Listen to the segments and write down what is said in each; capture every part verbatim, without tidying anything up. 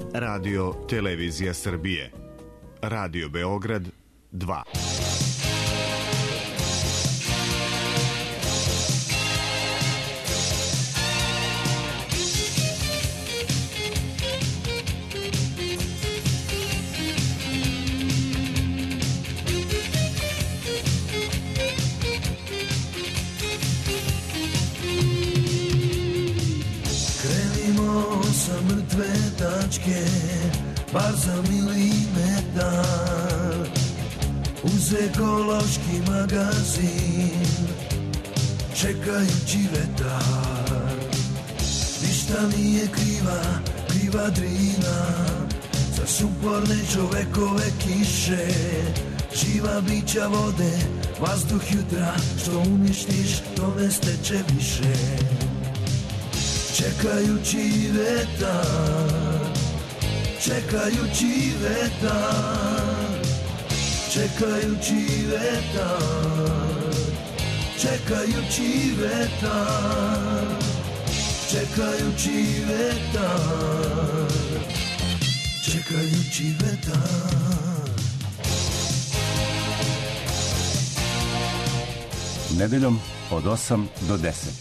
Radio Televizija Srbije. Radio Beograd dva. Bar za milimetar uz ekološki magazin čekajući vetar. Ništa nije kriva, kriva Drina za suporne čovekove kiše. Živa bića vode, vazduh jutra, što uništiš to ne steče više. Čekajući vetar, čekajući vetar, čekajući vetar, čekajući vetar, čekajući vetar, čekajući vetar. Nedeljom od osam do deset.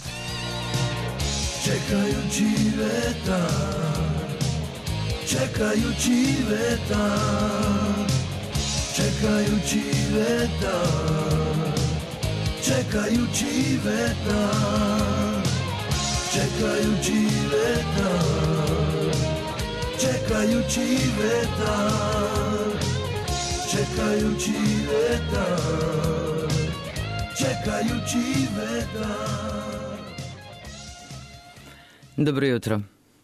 Čekajući vetar, čekajući vetar, čekajući vetar, čekajući vetar, čekajući vetar, čekajući vetar, čekajući vetar, čekajući vetar. Dobro jutro.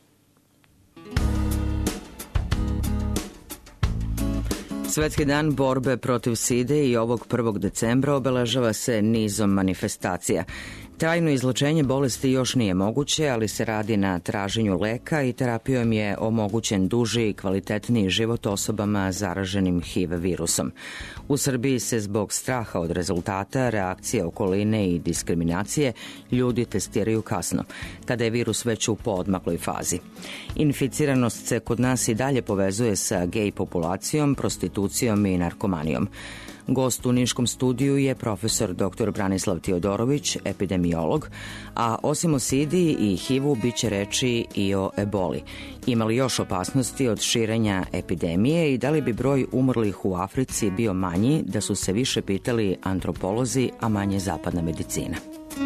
Svetski dan borbe protiv side i ovog prvog decembra obeležava se nizom manifestacija. Trajno izlečenje bolesti još nije moguće, ali se radi na traženju leka i terapijom je omogućen duži i kvalitetniji život osobama zaraženim H I V virusom. U Srbiji se zbog straha od rezultata, reakcije okoline i diskriminacije ljudi testiraju kasno, kada je virus već u poodmakloj fazi. Inficiranost se kod nas i dalje povezuje sa gej populacijom, prostitucijom i narkomanijom. Gost u niškom studiju je profesor doktor Branislav Tiodorović, epidemiolog, a osim o sidi i H I V-u bit će reči i o eboli. Ima li još opasnosti od širenja epidemije i da li bi broj umrlih u Africi bio manji da su se više pitali antropolozi, a manje zapadna medicina?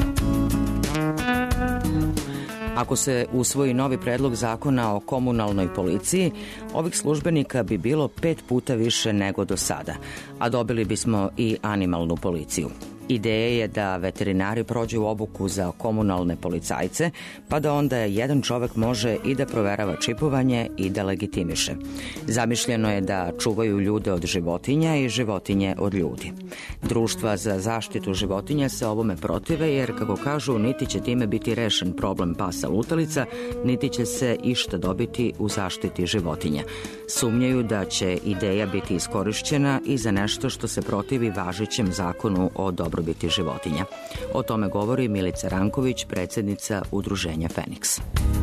Ako se usvoji novi predlog zakona o komunalnoj policiji, ovih službenika bi bilo pet puta više nego do sada, a dobili bismo i animalnu policiju. Ideja je da veterinari prođu obuku za komunalne policajce, pa da onda jedan čovek može i da proverava čipovanje i da legitimiše. Zamišljeno je da čuvaju ljude od životinja i životinje od ljudi. Društva za zaštitu životinja se ovome protive jer, kako kažu, niti će time biti rešen problem pasa lutalica, niti će se išta dobiti u zaštiti životinja. Sumnjaju da će ideja biti iskorišćena i za nešto što se protivi važećem zakonu o dobrobiti životinja. O tome govori Milica Ranković, predsjednica udruženja Feniks.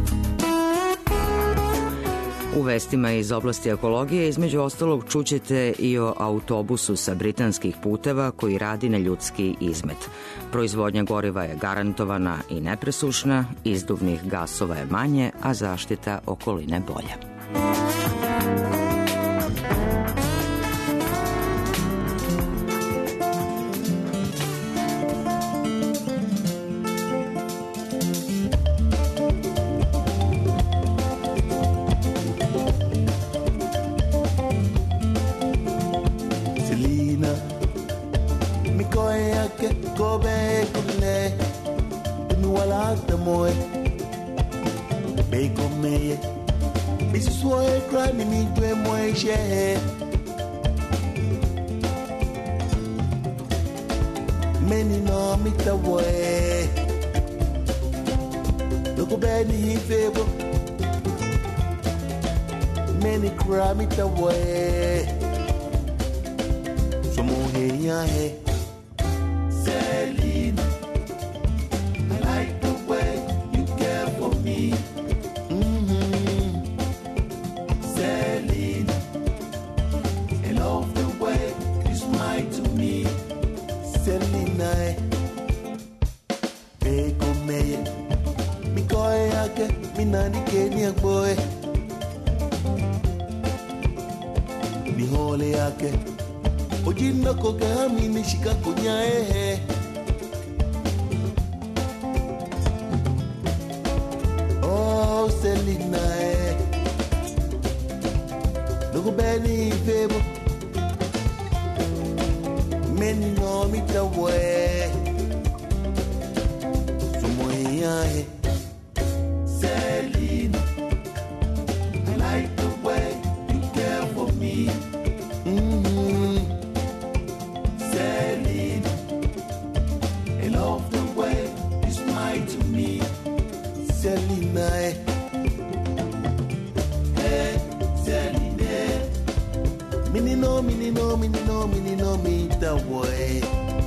U vestima iz oblasti ekologije između ostalog čućete i o autobusu sa britanskih puteva koji radi na ljudski izmet. Proizvodnja goriva je garantovana i nepresušna, izduvnih gasova je manje, a zaštita okoline bolja. Many know me the way. Look bad in favor. Many cry me the way. So more here, here. Celine, I like the way you care for me. Mm-hmm. nani Kenya boy ni hole yake ojinno kogami nishika kunyae oh Selina eh Logo beni febo many know me the way so moya eh Selena I like the way you care for me mm-hmm. Selena I love the way you smile to me Selena eh hey Selena mini no mini no mini no mini no me the way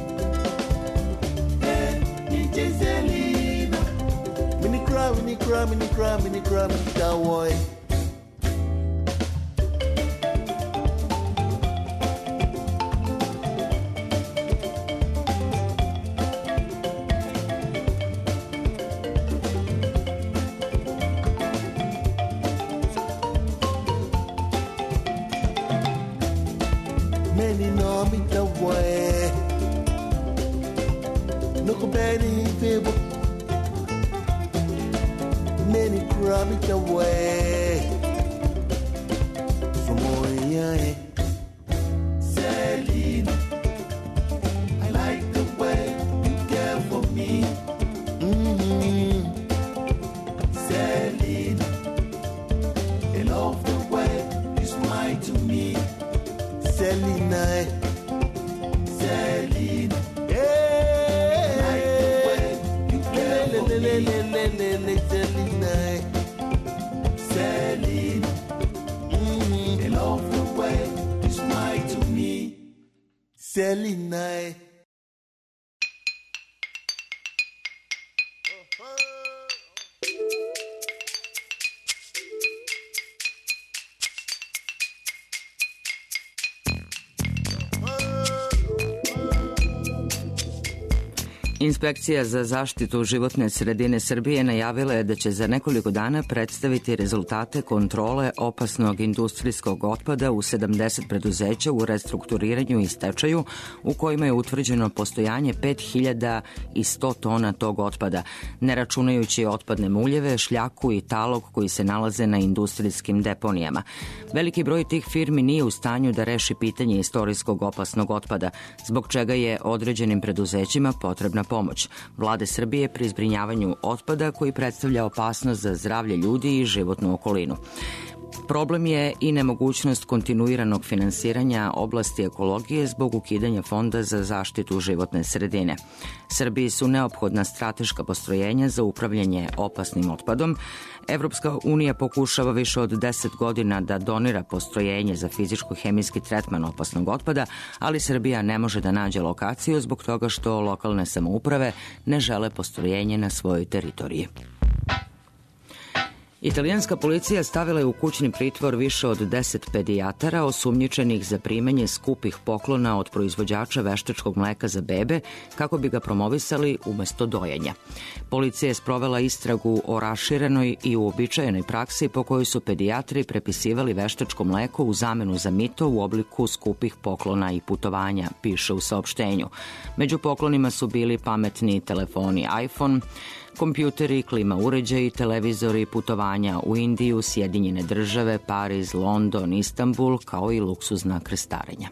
hey D J Selena mini cry mini cry mini cry mini cry me the way many know me the way no go beni febo many cry me the way so moya eh Selena I like the way you care for me mm-hmm. Selena I love the way you smile to me Selena, Selena, yeah. I like the way you care for me. Selena, Selena, mm-hmm. I love the way you smile to me. Selena. Inspekcija za zaštitu životne sredine Srbije najavila je da će za nekoliko dana predstaviti rezultate kontrole opasnog industrijskog otpada u sedamdeset preduzeća u restrukturiranju i stečaju u kojima je utvrđeno postojanje pet hiljada sto tona tog otpada, ne računajući otpadne muljeve, šljaku i talog koji se nalaze na industrijskim deponijama. Veliki broj tih firmi nije u stanju da reši pitanje istorijskog opasnog otpada, zbog čega je određenim preduzećima potrebna pomoć Vlade Srbije pri zbrinjavanju otpada koji predstavlja opasnost za zdravlje ljudi i životnu okolinu. Problem je i nemogućnost kontinuiranog finansiranja oblasti ekologije zbog ukidanja Fonda za zaštitu životne sredine. Srbiji su neophodna strateška postrojenja za upravljanje opasnim otpadom. Evropska unija pokušava više od deset godina da donira postrojenje za fizičko-hemijski tretman opasnog otpada, ali Srbija ne može da nađe lokaciju zbog toga što lokalne samouprave ne žele postrojenje na svojoj teritoriji. Italijanska policija stavila je u kućni pritvor više od deset pedijatara osumnjičenih za primanje skupih poklona od proizvođača veštačkog mleka za bebe kako bi ga promovisali umesto dojenja. Policija je sprovela istragu o raširenoj i uobičajenoj praksi po kojoj su pedijatri prepisivali veštačko mleko u zamenu za mito u obliku skupih poklona i putovanja, piše u saopštenju. Među poklonima su bili pametni telefoni iPhone, kompjuteri, klima uređaji, televizori, putovanja u Indiju, Sjedinjene države, Pariz, London, Istanbul, kao i luksuzna krstarenja.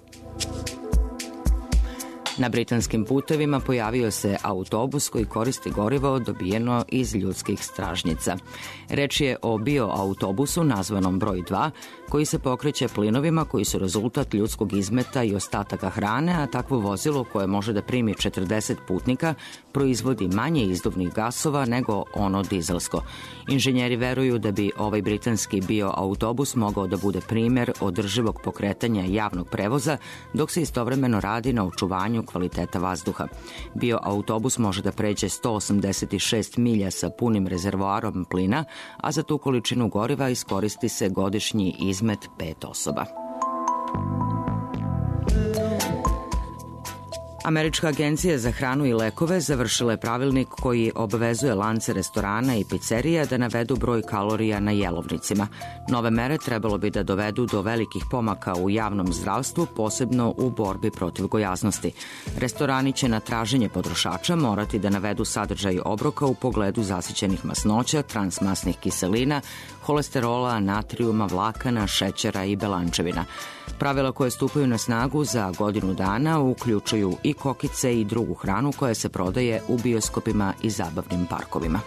Na britanskim putevima pojavio se autobus koji koristi gorivo dobijeno iz ljudskih stražnjica. Reč je o bioautobusu nazvanom broj dva, koji se pokreće plinovima koji su rezultat ljudskog izmeta i ostataka hrane, a takvo vozilo koje može da primi četrdeset putnika proizvodi manje izduvnih gasova nego ono dizelsko. Inženjeri veruju da bi ovaj britanski bioautobus mogao da bude primer održivog pokretanja javnog prevoza, dok se istovremeno radi na očuvanju kvaliteta vazduha. Bioautobus može da pređe sto osamdeset šest milja sa punim rezervoarom plina, a za tu količinu goriva iskoristi se godišnji izmet pet osoba. Američka agencija za hranu i lekove završila je pravilnik koji obavezuje lance restorana i pizzerija da navedu broj kalorija na jelovnicima. Nove mere trebalo bi da dovedu do velikih pomaka u javnom zdravstvu, posebno u borbi protiv gojaznosti. Restorani će na traženje potrošača morati da navedu sadržaj obroka u pogledu zasićenih masnoća, transmasnih kiselina, holesterola, natrijuma, vlakana, šećera i belančevina. Pravila koje stupaju na snagu za godinu dana uključuju i kokice i drugu hranu koja se prodaje u bioskopima i zabavnim parkovima.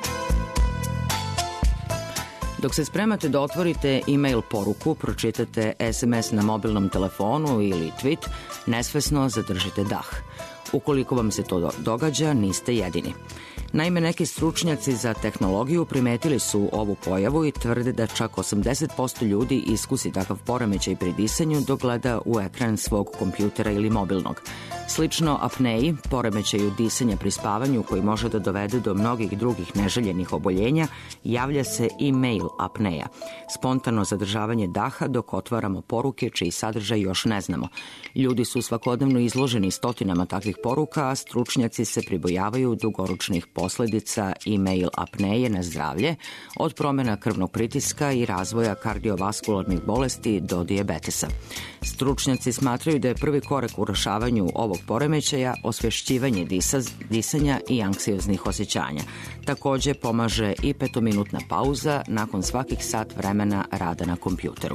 Dok se spremate da otvorite e-mail poruku, pročitate es em es na mobilnom telefonu ili tweet, nesvesno zadržite dah. Ukoliko vam se to događa, niste jedini. Naime, neki stručnjaci za tehnologiju primetili su ovu pojavu i tvrde da čak osamdeset posto ljudi iskusi takav poremećaj pri disanju dok gleda u ekran svog kompjutera ili mobilnog. Slično apneji, poremećaju disanja pri spavanju koji može da dovede do mnogih drugih neželjenih oboljenja, javlja se e-mail apneja. Spontano zadržavanje daha dok otvaramo poruke čiji sadržaj još ne znamo. Ljudi su svakodnevno izloženi stotinama takvih poruka, a stručnjaci se pribojavaju dugoročnih posledica e-mail apneje na zdravlje, od promjena krvnog pritiska i razvoja kardiovaskularnih bolesti do dijabetesa. Stručnjaci smatraju da je prvi korak u rešavanju ovog poremećaja osvješćivanje disa, disanja i anksioznih osjećanja. Također pomaže i petominutna pauza nakon svakih sat vremena rada na kompjuteru.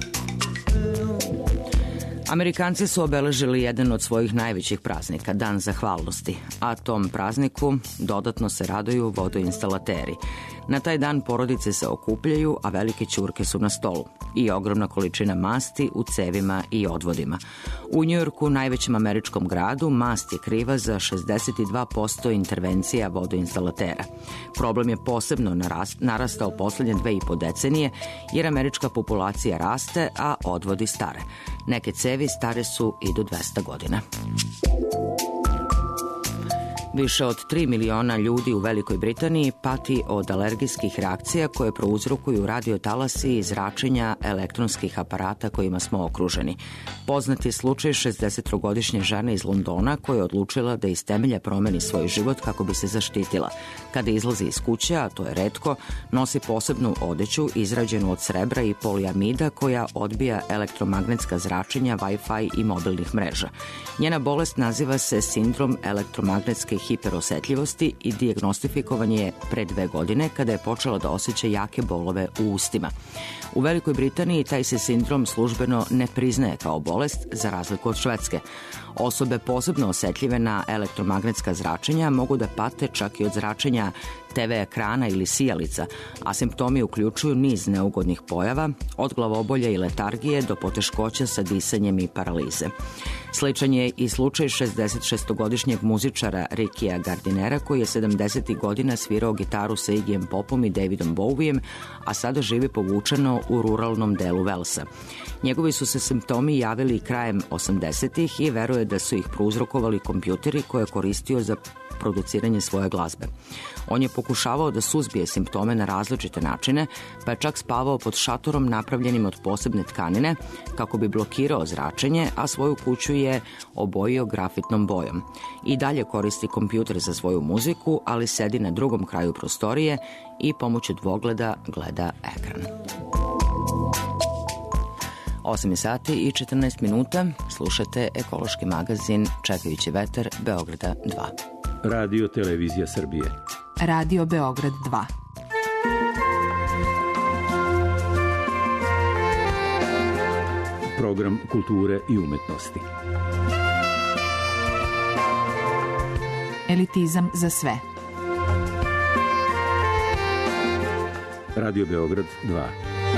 Amerikanci su obeležili jedan od svojih najvećih praznika, Dan zahvalnosti, a tom prazniku dodatno se raduju vodoinstalateri. Na taj dan porodice se okupljaju, a velike ćurke su na stolu i ogromna količina masti u cevima i odvodima. U Njujorku, najvećem američkom gradu, mast je kriva za šezdeset dva posto intervencija vodoinstalatera. Problem je posebno narastao poslednje dve i po decenije, jer američka populacija raste, a odvodi stare. Neke cevi stare su i do dvesta godina. Više od tri miliona ljudi u Velikoj Britaniji pati od alergijskih reakcija koje prouzrokuju radiotalasi i zračenja elektronskih aparata kojima smo okruženi. Poznat je slučaj šezdesettrogodišnje žene iz Londona koja je odlučila da iz temelja promeni svoj život kako bi se zaštitila. Kada izlazi iz kuće, a to je retko, nosi posebnu odeću izrađenu od srebra i poliamida koja odbija elektromagnetska zračenja, Wi-Fi i mobilnih mreža. Njena bolest naziva se sindrom elektromagnetske hiperosetljivosti i dijagnostifikovan je pre dve godine kada je počela da osjeća jake bolove u ustima. U Velikoj Britaniji taj se sindrom službeno ne priznaje kao bolest, za razliku od Švedske. Osobe posebno osetljive na elektromagnetska zračenja mogu da pate čak i od zračenja te ve ekrana ili sijalica, a simptomi uključuju niz neugodnih pojava, od glavobolja i letargije do poteškoća sa disanjem i paralize. Sličan je i slučaj šezdesetšestogodišnjeg muzičara Rickija Gardinera koji je sedamdesetih godina svirao gitaru sa Iggyjem Popom i Davidom Bowiem, a sada živi povučeno u ruralnom delu Velsa. Njegovi su se simptomi javili krajem osamdesetih i veruje da su ih prouzrokovali kompjuteri koje je koristio za produciranje svoje glazbe. On je pokušavao da suzbije simptome na različite načine, pa je čak spavao pod šatorom napravljenim od posebne tkanine kako bi blokirao zračenje, a svoju kuću je obojio grafitnom bojom. I dalje koristi kompjuter za svoju muziku, ali sedi na drugom kraju prostorije i pomoću dvogleda gleda ekran. osam sati i četrnaest minuta, slušate ekološki magazin Čekajući vetar Beograda dva. Radio Televizija Srbije. Radio Beograd dva. Program kulture i umetnosti. Elitizam za sve. Radio Beograd dva.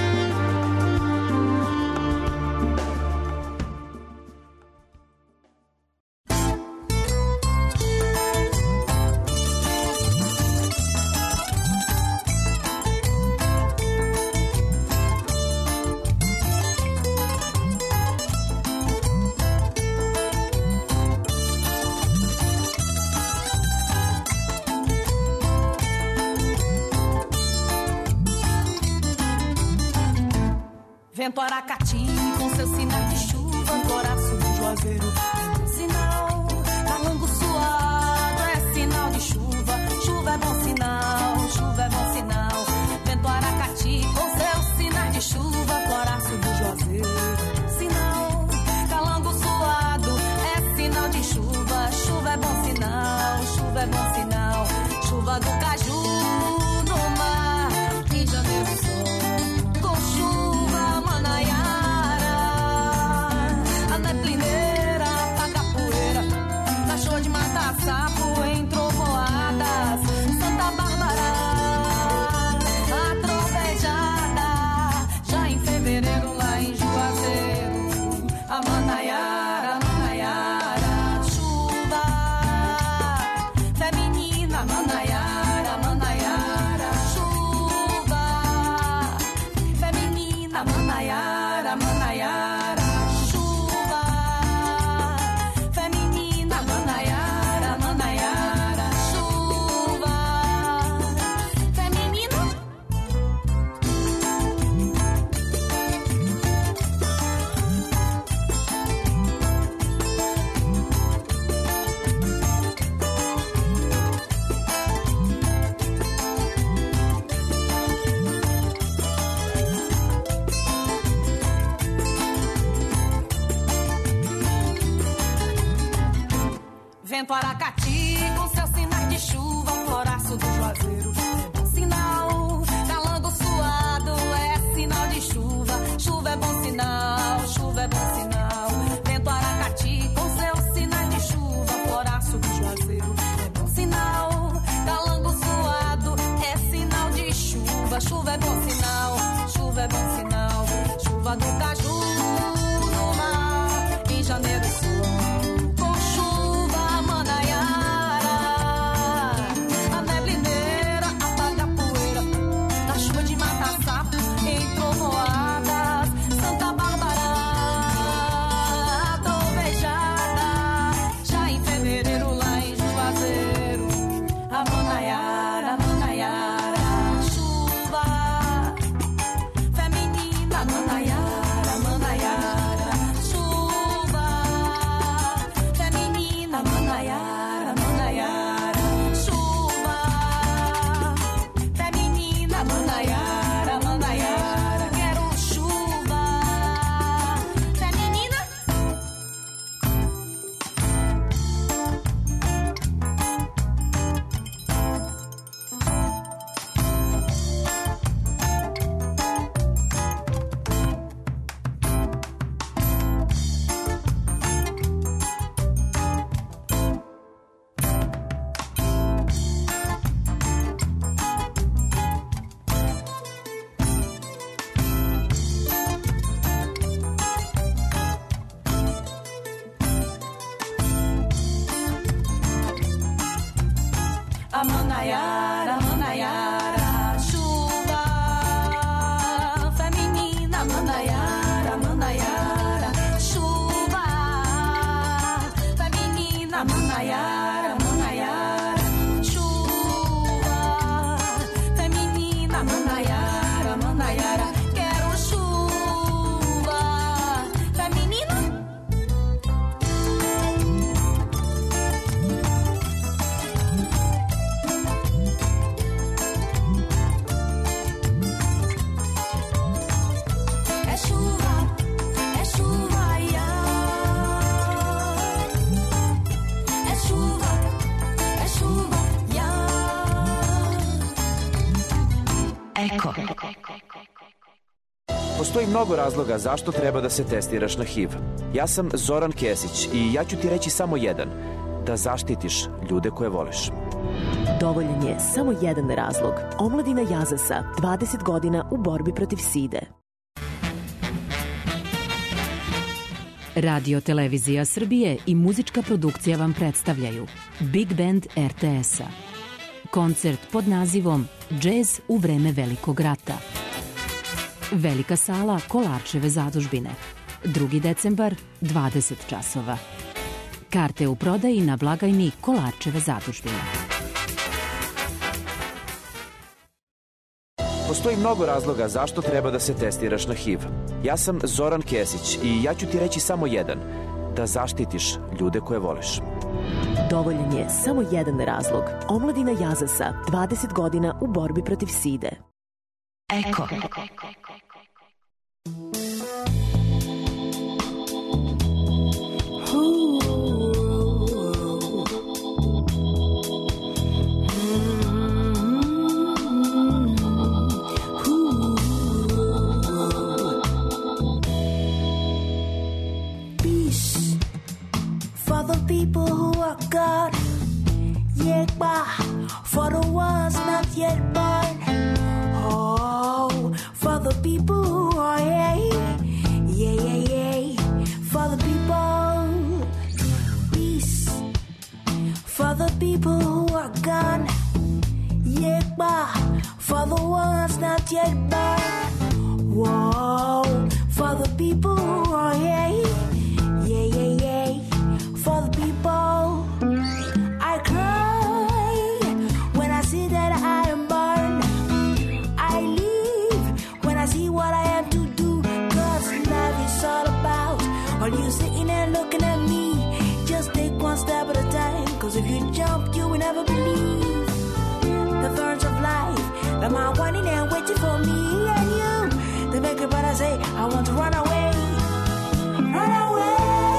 Vento Aracati com seu sinal de chuva, coração de Juazeiro, sinal da Calango suado é sinal de chuva. Chuva é bom sinal, chuva é bom sinal. Vento Aracati com seus sinais de chuva. Floraço do Juazeiro, sinal. Calango suado é sinal de chuva. Chuva é bom sinal, chuva é bom sinal. Chuva do caju no mar, em janeiro sol, com chuva manaiara. A neblineira apaga a poeira, cachorro de matar sapo em trovoadas. Santa Bárbara, a trovejada, já em fevereiro lá em Juazeiro. A manaiara, a manaiara, chuva feminina, manaiara, manaiara, chuva feminina, manaiara, manaiara, chuva feminina, manaiara, manaiara, chuva feminina. Vento Aracati com seus sinais de chuva. Floraço do Juazeiro é bom sinal. Calango suado é sinal de chuva. Chuva é bom sinal, chuva é bom sinal. Vento Aracati com seus sinais de chuva. Floraço do Juazeiro é bom sinal. Calango suado é sinal de chuva. Chuva é bom sinal, chuva é bom sinal. Chuva do caju no mar, em janeiro sol, com chuva manaiara. A neblineira apaga a poeira, na chuva de matar sapo em trovoadas. Santa Bárbara, a trovejada, já em fevereiro lá em Juazeiro. A manaiara, a manaiara, chuva feminina, manaiara, manaiara, chuva feminina, manaiara, manaiara, chuva feminina, manaiara, manaiara. Quero chuva feminina. A manaiara, manaiara, chuva feminina, manaiara, manaiara, chuva feminina, manaiara, manaiara, chuva feminina, manaiara, manaiara. Quero chuva feminina. É chuva, é chuva, ia. É chuva, é chuva, ia. Eko. Postoji mnogo razloga zašto treba da se testiraš na H I V. Ja sam Zoran Kesić i ja ću ti reći samo jedan. Da zaštitiš ljude koje voliš. Dovoljan je samo jedan razlog. Omladina Jazasa, dvadeset godina u borbi protiv side. Radio Televizija Srbije i muzička produkcija vam predstavljaju Big Band R T S-a. Koncert pod nazivom Džez u vreme Velikog rata. Velika sala Kolarčeve zadužbine. drugi decembar, dvadeset časova. Karte u prodaji na blagajni Kolarčeve zadužbine. Postoji mnogo razloga zašto treba da se testiraš na H I V. Ja sam Zoran Kesić i ja ću ti reći samo jedan. Da zaštitiš ljude koje voliš. Dovoljan je samo jedan razlog. Omladina Jazasa, dvadeset godina u borbi protiv side. Eko. For the people who are gone, yeah, for the ones not yet born. Oh, for the people who are yeah, yeah, yeah, yeah. For the people, peace. For the people who are gone, yeah, for the ones not yet born. Whoa, for the people who are yeah, yeah, yeah, yeah. For the people, I cry when I see that I am born. I leave when I see what I have to do. Cause life is all about all you sitting there looking at me. Just take one step at a time. Cause if you jump, you will never believe the thorns of life that my wanting and waiting for me and you. They make it better say, I want to run away. Run away.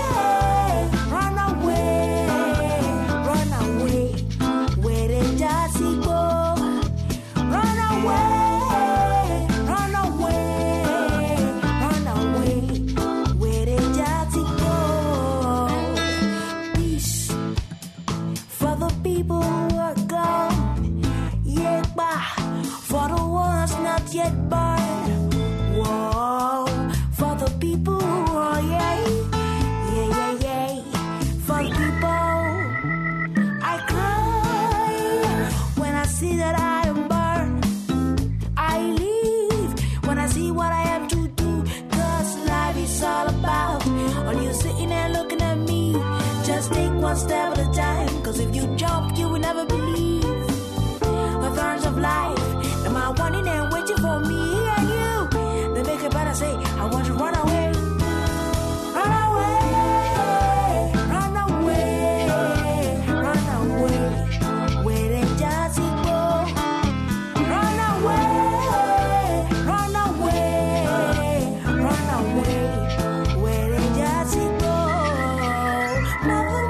Yet born, whoa, for the people, oh yeah, yeah, yeah, yeah, for the people, I cry when I see that I am born. I leave when I see what I have to do. Cause life is all about all you sitting there looking at me. Just take one step at a time. Cause if you jump, you will never believe the thorns of life. Am I wanting and waiting for me and you? They make it better say, I want to run away. Run away, run away, run away. Where they just go. Run away, run away, run away. Where they just go. Mother,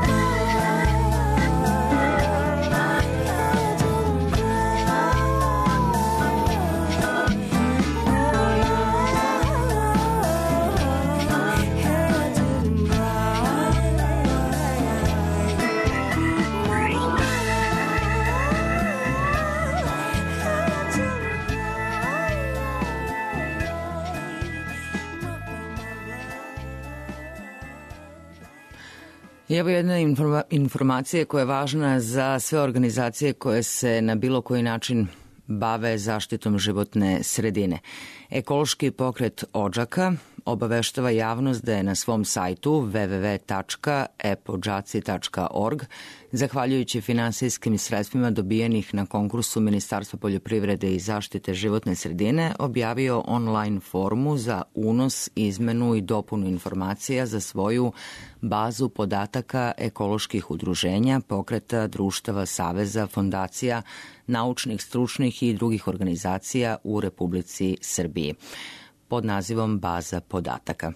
I evo jedna informa- informacija koja je važna za sve organizacije koje se na bilo koji način bave zaštitom životne sredine. Ekološki pokret Odžaka obaveštava javnost da je na svom sajtu w w w tačka e p o đ a c i tačka org, zahvaljujući finansijskim sredstvima dobijenih na konkursu Ministarstva poljoprivrede i zaštite životne sredine, objavio online formu za unos, izmenu i dopunu informacija za svoju bazu podataka ekoloških udruženja, pokreta, društava, saveza, fondacija, naučnih, stručnih i drugih organizacija u Republici Srbiji pod nazivom Baza podataka.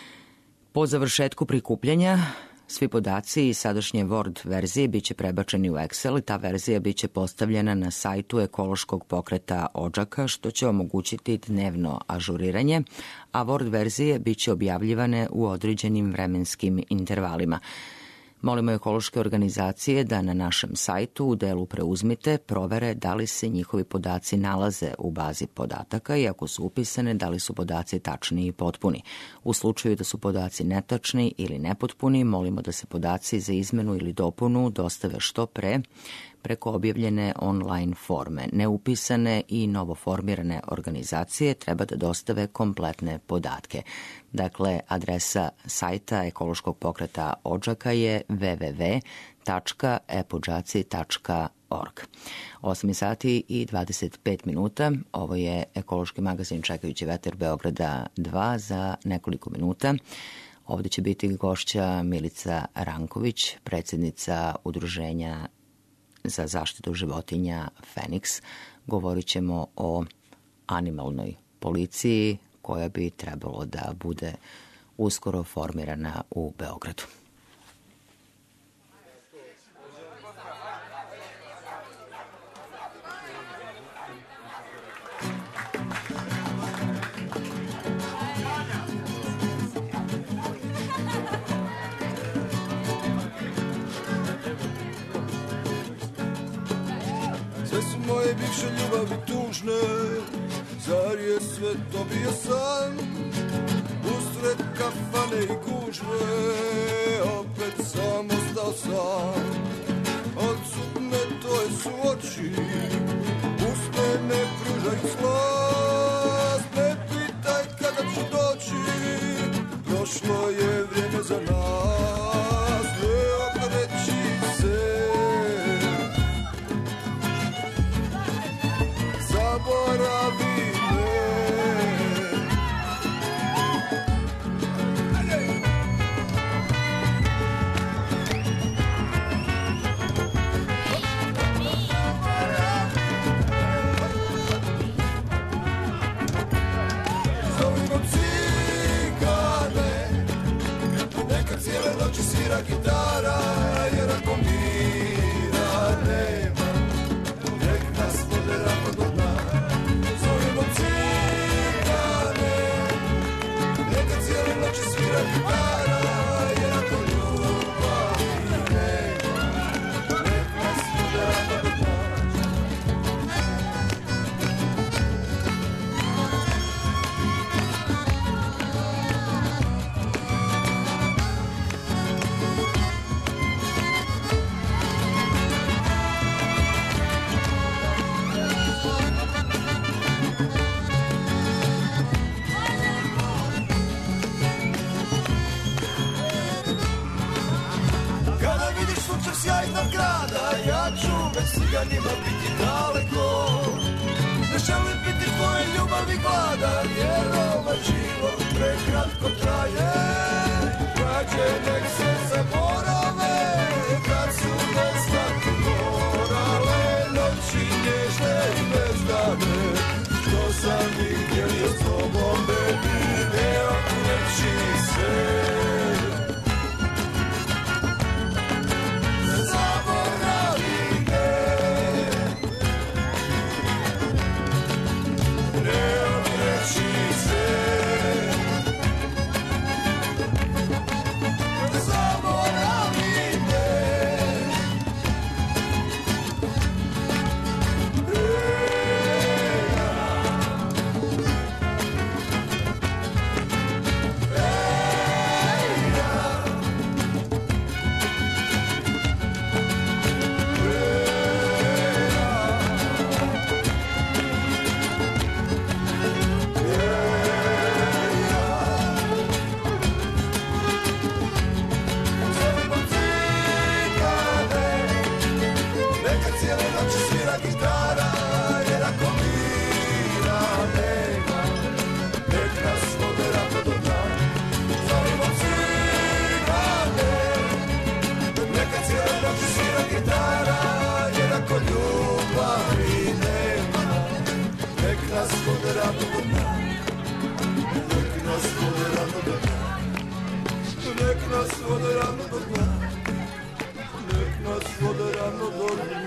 Po završetku prikupljanja, svi podaci iz sadašnje Word verzije biće prebačeni u Excel i ta verzija biće postavljena na sajtu ekološkog pokreta Odžaka, što će omogućiti dnevno ažuriranje, a Word verzije biće objavljivane u određenim vremenskim intervalima. Molimo ekološke organizacije da na našem sajtu u delu Preuzmite provere da li se njihovi podaci nalaze u bazi podataka i ako su upisane da li su podaci tačni i potpuni. U slučaju da su podaci netačni ili nepotpuni, molimo da se podaci za izmenu ili dopunu dostave što pre preko objavljene online forme. Neupisane i novoformirane organizacije treba da dostave kompletne podatke. Dakle, adresa sajta ekološkog pokreta Odžaka je w w w tačka e p o đ a c i tačka org. osam sati i dvadeset pet minuta. Ovo je ekološki magazin Čekajući vetar Beograda dva za nekoliko minuta. Ovdje će biti gošća Milica Ranković, predsjednica Udruženja za zaštitu životinja Feniks. Govorit ćemo o animalnoj policiji koja bi trebalo da bude uskoro formirana u Beogradu. Sve su moje bivše ljubavi tužne, zar je sve to bio san? Usred kafane i gužve, opet sam ostao sam. Odsutne tvoje su oči, usne ne pružaju slast. Ne pitaj kada ću doći, prošlo je vrijeme za nas. Ne okreći se, zaboravi me. Zovimo cigane, neka cijele noći svira gitara, jer ako mira nema, nek nas vode ravno do dna. Zovimo cigane, neka cijele noći svira gitara, jer ako ljubavi nema, nek nas vode ravno do dna. Kada vidiš sunčev sjaj iznad grada, ja ću već ciganima biti daleko. Ne želim biti tvoje ljubavi gladan, jer ovaj život prekratko traje. Građe nek se zaborave, kad su nestati morale noći nježne i bezdane. Što sam vidjelio s tobom, baby, ne okreći se. Zaboravi me, ne okreći se. Zaboravi me, zovimo cigane, neka cijele noći svira gitara, jer ako mira nema, nek nas vode ravno do dna. Zovimo cigane, neka cijele noći svira gitara, jer ako ljubavi nema, nek nas vode ravno do dna. Nek nas vode ravno do dna. Nek nas vode ravno do dna. Nek nas vode ravno do dna.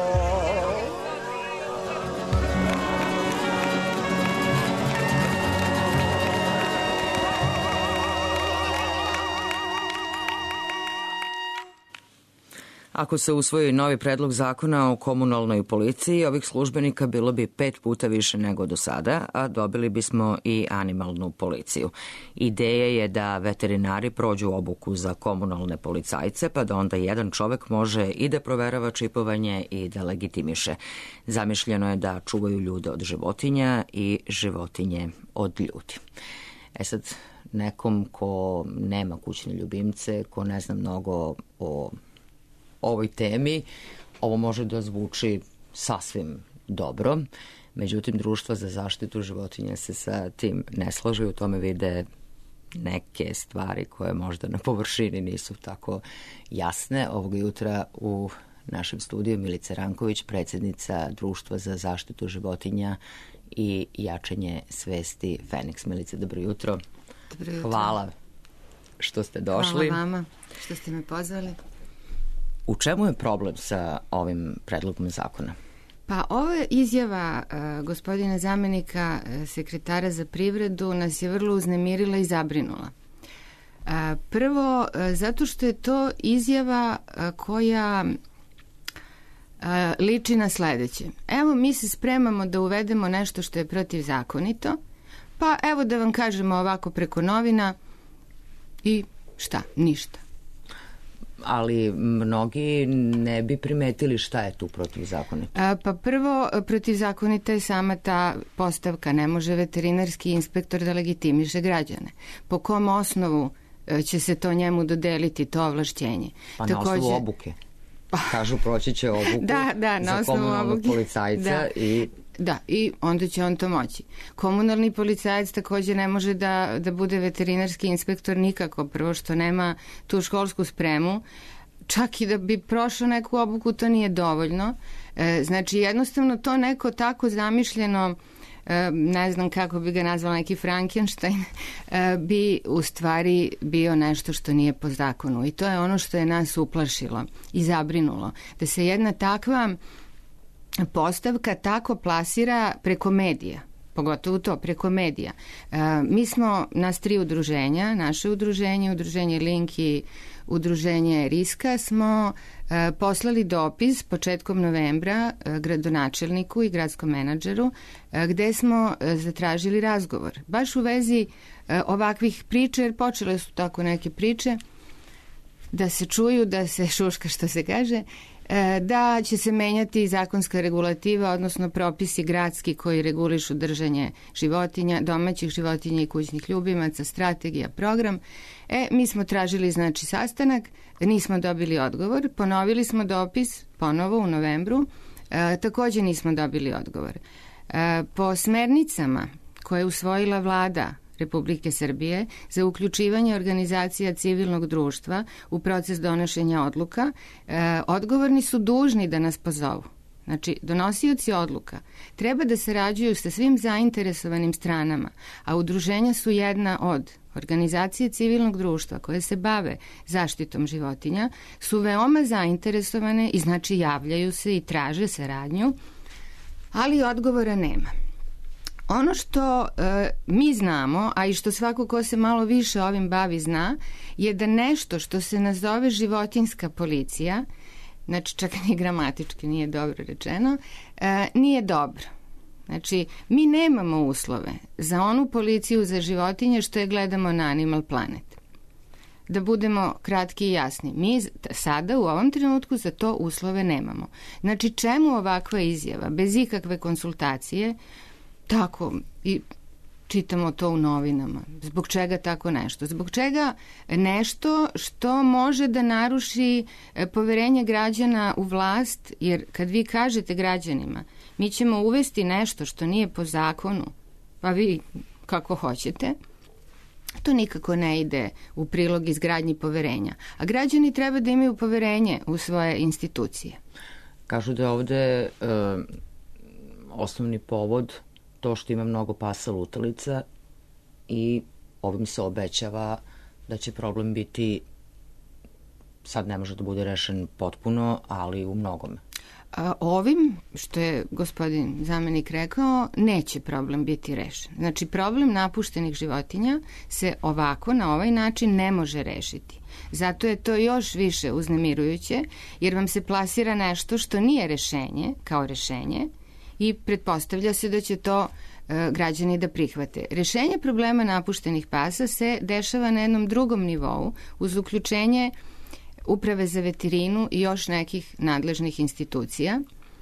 Ako se usvoji novi predlog zakona o komunalnoj policiji, ovih službenika bilo bi pet puta više nego do sada, a dobili bismo i animalnu policiju. Ideja je da veterinari prođu obuku za komunalne policajce, pa da onda jedan čovek može i da proverava čipovanje i da legitimiše. Zamišljeno je da čuvaju ljude od životinja i životinje od ljudi. E sad, nekom ko nema kućne ljubimce, ko ne zna mnogo o ovoj temi, ovo može da zvuči sasvim dobro. Međutim, društva za zaštitu životinja se sa tim ne slaže, u tome vide neke stvari koje možda na površini nisu tako jasne. Ovog jutra u našem studiju Milica Ranković, predsjednica Društva za zaštitu životinja i jačanje svesti Feniks. Milice, dobro jutro. Dobro jutro. Hvala što ste došli. Hvala vama što ste me pozvali. U čemu je problem sa ovim predlogom zakona? Pa ovo je izjava uh, gospodina zamenika uh, sekretara za privredu nas je vrlo uznemirila i zabrinula. Uh, prvo, uh, zato što je to izjava uh, koja uh, liči na sledeće. Evo, mi se spremamo da uvedemo nešto što je protivzakonito, pa evo da vam kažemo ovako preko novina i šta? Ništa. Ali mnogi ne bi primetili šta je tu protivzakonito. Pa prvo, protivzakonita je sama ta postavka. Ne može veterinarski inspektor da legitimiše građane. Po kom osnovu će se to njemu dodeliti, to ovlašćenje? Pa na osnovu obuke. Kažu, proći će obuku da, da, na za komunalnog policajca da. i... Da, i onda će on to moći. Komunalni policajac također ne može da, da bude veterinarski inspektor nikako, prvo što nema tu školsku spremu, čak i da bi prošao neku obuku, to nije dovoljno. E, znači, jednostavno to neko tako zamišljeno, e, ne znam kako bi ga nazvala, neki Frankenstein, e, bi u stvari bio nešto što nije po zakonu. I to je ono što je nas uplašilo i zabrinulo. Da se jedna takva postavka tako plasira preko medija, pogotovo to, preko medija. E, mi smo, nas tri udruženja, naše udruženje, udruženje Link i udruženje Riska, smo e, poslali dopis početkom novembra e, gradonačelniku i gradskom menadžeru e, gde smo e, zatražili razgovor. Baš u vezi e, ovakvih priča, jer počele su tako neke priče da se čuju, da se šuška, što se kaže, da će se menjati zakonska regulativa, odnosno propisi gradski koji regulišu držanje životinja, domaćih životinja i kućnih ljubimaca, strategija, program. E, mi smo tražili, znači, sastanak, nismo dobili odgovor, ponovili smo dopis ponovo u novembru, e, također nismo dobili odgovor. E, po smernicama koje je usvojila vlada Republike Srbije za uključivanje organizacija civilnog društva u proces donošenja odluka, e, odgovorni su dužni da nas pozovu. Znači, donosioci odluka treba da sarađuju sa svim zainteresovanim stranama, a udruženja su jedna od organizacije civilnog društva koje se bave zaštitom životinja, su veoma zainteresovane i znači javljaju se i traže saradnju, ali odgovora nema. Ono što e, mi znamo, a i što svako ko se malo više ovim bavi zna, je da nešto što se nazove životinjska policija, znači čak ni gramatički nije dobro rečeno, e, nije dobro. Znači, mi nemamo uslove za onu policiju za životinje što je gledamo na Animal Planet. Da budemo kratki i jasni, mi sada u ovom trenutku za to uslove nemamo. Znači, čemu ovakva izjava, bez ikakve konsultacije, tako, i čitamo to u novinama. Zbog čega tako nešto? Zbog čega nešto što može da naruši poverenje građana u vlast, jer kad vi kažete građanima, mi ćemo uvesti nešto što nije po zakonu, pa vi kako hoćete, to nikako ne ide u prilog izgradnji poverenja. A građani treba da imaju poverenje u svoje institucije. Kažu da je ovde e, osnovni povod to što ima mnogo pasa lutalica i ovim se obećava da će problem biti, sad ne može da bude rešen potpuno, ali u mnogome. A, ovim, što je gospodin zamenik rekao, neće problem biti rešen. Znači, problem napuštenih životinja se ovako, na ovaj način, ne može rešiti. Zato je to još više uznemirujuće, jer vam se plasira nešto što nije rešenje, kao rešenje, i pretpostavlja se da će to e, građani da prihvate. Rešenje problema napuštenih pasa se dešava na jednom drugom nivou uz uključenje Uprave za veterinu i još nekih nadležnih institucija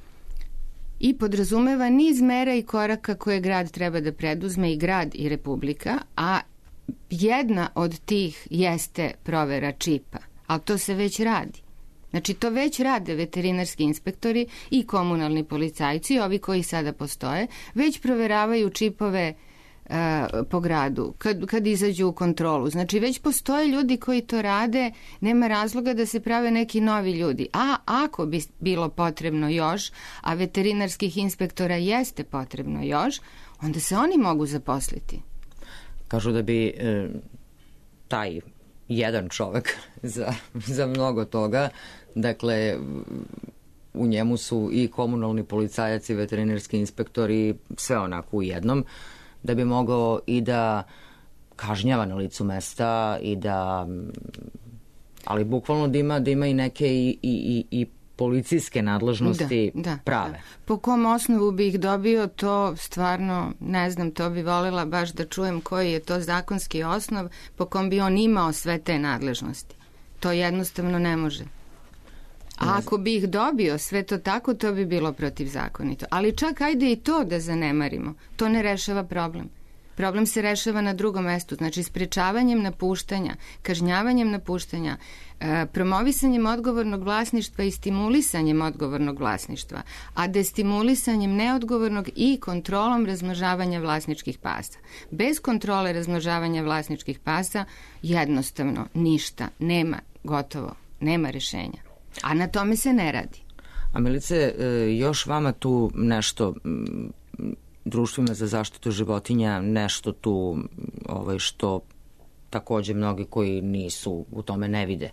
i podrazumeva niz mera i koraka koje grad treba da preduzme, i grad i Republika, a jedna od tih jeste provera čipa, ali to se već radi. Znači, to već rade veterinarski inspektori i komunalni policajci, ovi koji sada postoje, već proveravaju čipove po gradu, kad, kad izađu u kontrolu. Znači, već postoje ljudi koji to rade, nema razloga da se prave neki novi ljudi. A ako bi bilo potrebno još, a veterinarskih inspektora jeste potrebno još, onda se oni mogu zaposliti. Kažu da bi e, taj jedan čovek za, za mnogo toga, dakle, u njemu su i komunalni policajac i veterinarski inspektor i sve onako u jednom, da bi mogao i da kažnjava na licu mesta i da, ali bukvalno da ima, da ima i neke i, i, i policijske nadležnosti da, da, prave. Da. Po kom osnovu bi ih dobio, to stvarno ne znam, to bi voljela baš da čujem koji je to zakonski osnov po kom bi on imao sve te nadležnosti. To jednostavno ne može. A ako bi ih dobio sve to tako, to bi bilo protivzakonito. Ali čak ajde i to da zanemarimo. To ne rešava problem. Problem se rešava na drugom mestu. Znači, sprečavanjem napuštanja, kažnjavanjem napuštanja, e, promovisanjem odgovornog vlasništva i stimulisanjem odgovornog vlasništva, a destimulisanjem neodgovornog i kontrolom razmnožavanja vlasničkih pasa. Bez kontrole razmnožavanja vlasničkih pasa jednostavno ništa, nema, gotovo, nema rešenja. A na tome se ne radi. A Milice, još vama tu nešto, društvima za zaštitu životinja, nešto tu ovaj, što takođe mnogi koji nisu u tome ne vide.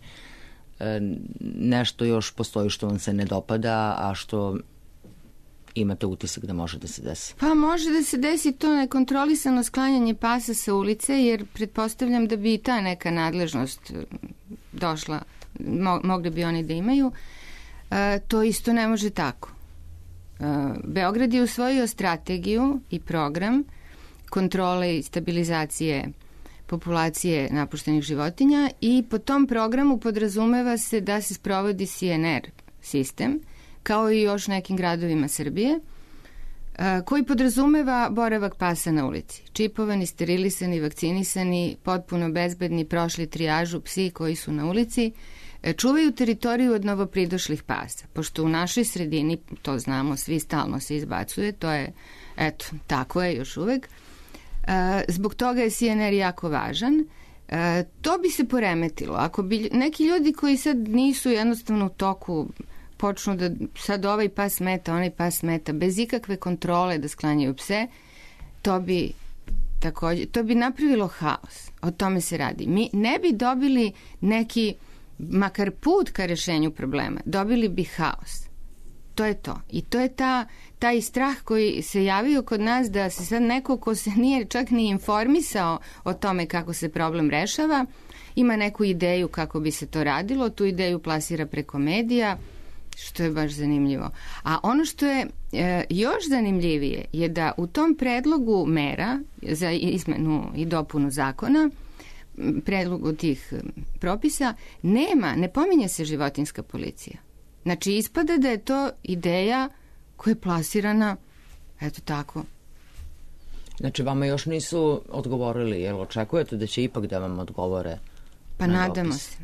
Nešto još postoji što vam se ne dopada, a što imate utisak da može da se desi? Pa može da se desi to nekontrolisano sklanjanje pasa sa ulice, jer pretpostavljam da bi i ta neka nadležnost došla, mogli bi oni da imaju. E, to isto ne može tako. E, Beograd je usvojio strategiju i program kontrole i stabilizacije populacije napuštenih životinja i po tom programu podrazumeva se da se sprovodi C N R sistem, kao i još nekim gradovima Srbije, koji podrazumeva boravak pasa na ulici. Čipovani, sterilisani, vakcinisani, potpuno bezbedni, prošli trijažu psi koji su na ulici, čuvaju teritoriju od novopridošlih pasa. Pošto u našoj sredini, to znamo, svi stalno se izbacuje, to je, eto, tako je još uvek. Zbog toga je C N R jako važan. To bi se poremetilo. Ako bi neki ljudi koji sad nisu jednostavno u toku počnu da sad ovaj pas smeta, onaj pas smeta, bez ikakve kontrole da sklanjaju pse, to bi takođe, to bi napravilo haos. O tome se radi. Mi ne bi dobili neki, makar put ka rešenju problema, dobili bi haos. To je to. I to je ta, taj strah koji se javio kod nas da se sad neko ko se nije čak ni informisao o tome kako se problem rešava, ima neku ideju kako bi se to radilo, tu ideju plasira preko medija, što je baš zanimljivo. A ono što je e, još zanimljivije je da u tom predlogu mera za izmenu i dopunu zakona, predlogu tih propisa, nema, ne pominje se životinjska policija. Znači, ispada da je to ideja koja je plasirana, eto tako. Znači, vama još nisu odgovorili, jel očekujete da će ipak da vam odgovore? Pa na nadamo dopis? se.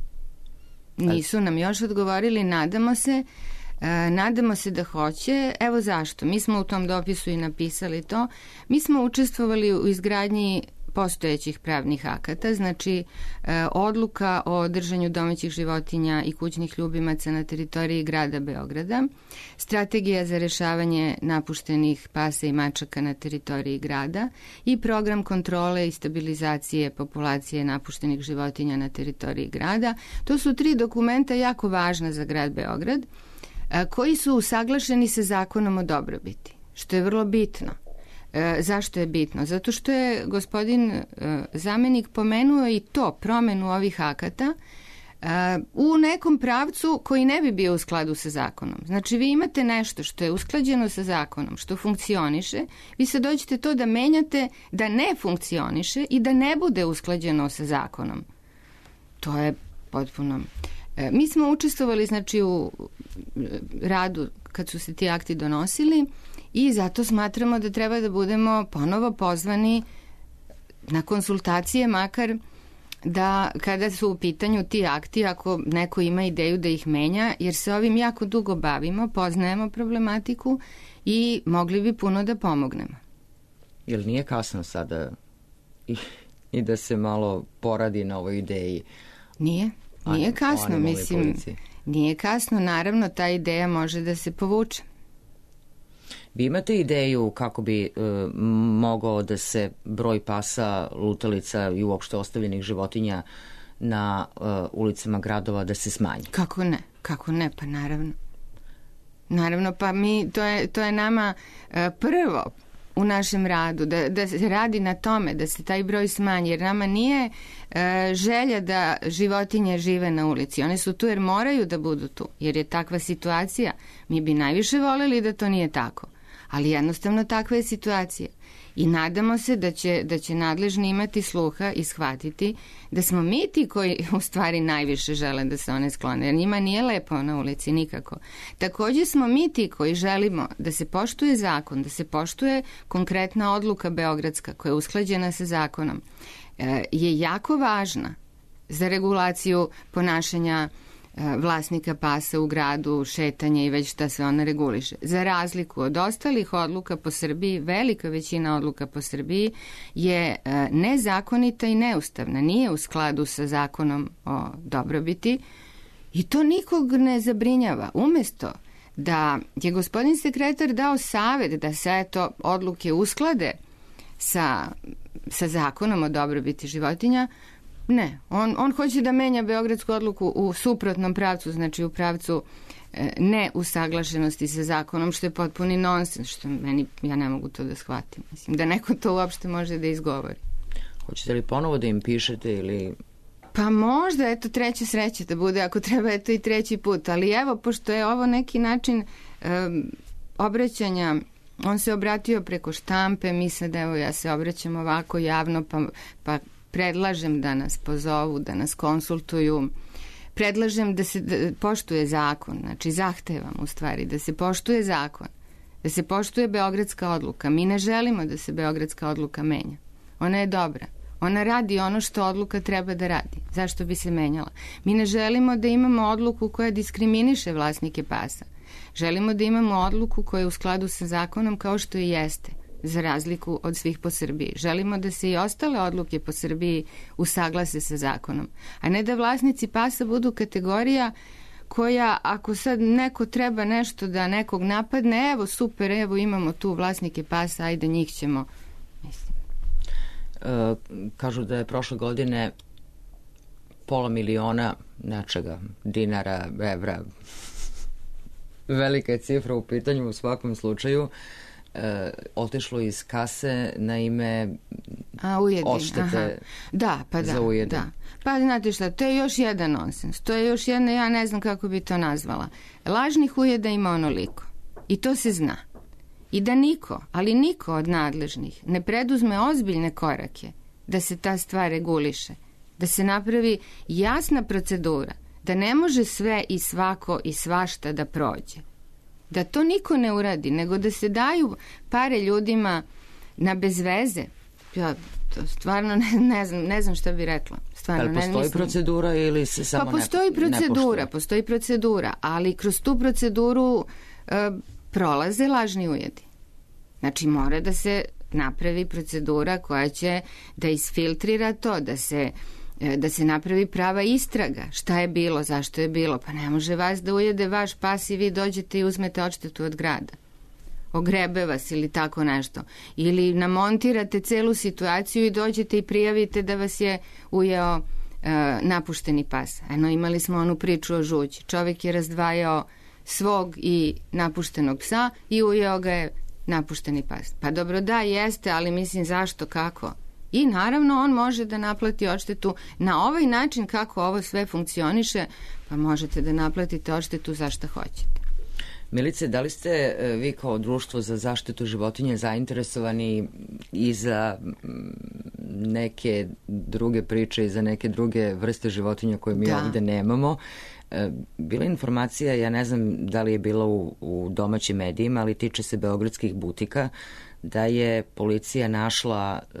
Nisu nam još odgovorili, nadamo se. E, nadamo se da hoće. Evo zašto. Mi smo u tom dopisu i napisali to. Mi smo učestvovali u izgradnji postojećih pravnih akata, znači e, odluka o držanju domaćih životinja i kućnih ljubimaca na teritoriji grada Beograda, strategija za rešavanje napuštenih pasa i mačaka na teritoriji grada i program kontrole i stabilizacije populacije napuštenih životinja na teritoriji grada. To su tri dokumenta jako važna za grad Beograd, e, koji su usaglašeni sa zakonom o dobrobiti, što je vrlo bitno. E, zašto je bitno? Zato što je gospodin e, zamenik pomenuo i to, promenu ovih akata e, u nekom pravcu koji ne bi bio u skladu sa zakonom. Znači, vi imate nešto što je usklađeno sa zakonom, što funkcioniše, vi sad dođete to da menjate, da ne funkcioniše i da ne bude usklađeno sa zakonom. To je potpuno... E, mi smo učestvovali, znači, u radu kad su se ti akti donosili, i zato smatramo da treba da budemo ponovo pozvani na konsultacije, makar da kada su u pitanju ti akti, ako neko ima ideju da ih menja, jer se ovim jako dugo bavimo, poznajemo problematiku i mogli bi puno da pomognemo. Jel nije kasno sada i, i da se malo poradi na ovoj ideji? Nije, nije Ani- kasno, animalnoj mislim, policiji. nije kasno, naravno ta ideja može da se povuče. Vi imate ideju kako bi e, mogao da se broj pasa, lutalica i uopšte ostavljenih životinja na e, ulicama gradova da se smanji? Kako ne, kako ne, pa naravno. Naravno, pa mi, to je, to je nama e, prvo u našem radu, da, da se radi na tome, da se taj broj smanji, jer nama nije e, želja da životinje žive na ulici. One su tu jer moraju da budu tu, jer je takva situacija. Mi bi najviše voljeli da to nije tako, ali jednostavno takva je situacija. I nadamo se da će, da će nadležni imati sluha i shvatiti da smo mi ti koji u stvari najviše žele da se one sklone, jer njima nije lepo na ulici nikako. Takođe smo mi ti koji želimo da se poštuje zakon, da se poštuje konkretna odluka beogradska koja je usklađena sa zakonom, e, je jako važna za regulaciju ponašanja vlasnika pasa u gradu, šetanje i već šta se ona reguliše. Za razliku od ostalih odluka po Srbiji, velika većina odluka po Srbiji je nezakonita i neustavna, nije u skladu sa zakonom o dobrobiti i to nikog ne zabrinjava. Umesto da je gospodin sekretar dao savet da se eto odluke usklade sa, sa zakonom o dobrobiti životinja, ne, on, on hoće da menja beogradsku odluku u suprotnom pravcu, znači u pravcu e, ne usaglašenosti sa zakonom, što je potpuni nonsens, što meni, ja ne mogu to da shvatim. Mislim, da neko to uopšte može da izgovori. Hoćete li ponovo da im pišete ili... Pa možda, eto, treća sreća da bude, ako treba, eto i treći put, ali evo, pošto je ovo neki način e, obraćanja, on se obratio preko štampe, mi sad, evo, ja se obraćam ovako javno, pa, pa predlažem da nas pozovu, da nas konsultuju, predlažem da se da poštuje zakon, znači zahtevam u stvari da se poštuje zakon, da se poštuje beogradska odluka. Mi ne želimo da se beogradska odluka menja. Ona je dobra. Ona radi ono što odluka treba da radi. Zašto bi se menjala? Mi ne želimo da imamo odluku koja diskriminiše vlasnike pasa. Želimo da imamo odluku koja je u skladu sa zakonom kao što i jeste, za razliku od svih po Srbiji. Želimo da se i ostale odluke po Srbiji usaglase sa zakonom, a ne da vlasnici pasa budu kategorija koja, ako sad neko treba nešto da nekog napadne, evo super, evo imamo tu vlasnike pasa, ajde njih ćemo. Mislim. E, kažu da je prošle godine pola miliona nečega, dinara, evra, velika je cifra u pitanju u svakom slučaju, E, otišlo iz kase na ime A, ujedin, odštete aha. Da, pa da, za ujedin. Da. Pa znate šta, to je još jedan nonsens. To je još jedna, ja ne znam kako bi to nazvala. Lažnih ujeda ima onoliko. I to se zna. I da niko, ali niko od nadležnih ne preduzme ozbiljne korake da se ta stvar reguliše, da se napravi jasna procedura, da ne može sve i svako i svašta da prođe. Da to niko ne uradi, nego da se daju pare ljudima na bezveze. Ja to stvarno ne, ne znam, ne znam šta bi rekla. Stvarno, ali postoji ne mislim. procedura ili se samo pa postoji ne, procedura, ne postoji procedura, ali kroz tu proceduru e, prolaze lažni ujedi. Znači mora da se napravi procedura koja će da isfiltrira to, da se da se napravi prava istraga. Šta je bilo, zašto je bilo? Pa ne može vas da ujede vaš pas i vi dođete i uzmete odštetu od grada. Ogrebe vas ili tako nešto. Ili namontirate celu situaciju i dođete i prijavite da vas je ujeo uh, napušteni pas. Eno, imali smo onu priču o žući. Čovjek je razdvajao svog i napuštenog psa i ujeo ga je napušteni pas. Pa dobro, da, jeste, ali mislim zašto, kako? I naravno on može da naplati odštetu na ovaj način kako ovo sve funkcioniše, pa možete da naplatite odštetu za šta hoćete. Milice, da li ste vi kao društvo za zaštitu životinja zainteresovani i za neke druge priče i za neke druge vrste životinja koje mi da. ovde nemamo? Bila informacija, ja ne znam da li je bila u, u domaćim medijima, ali tiče se beogradskih butika, da je policija našla e,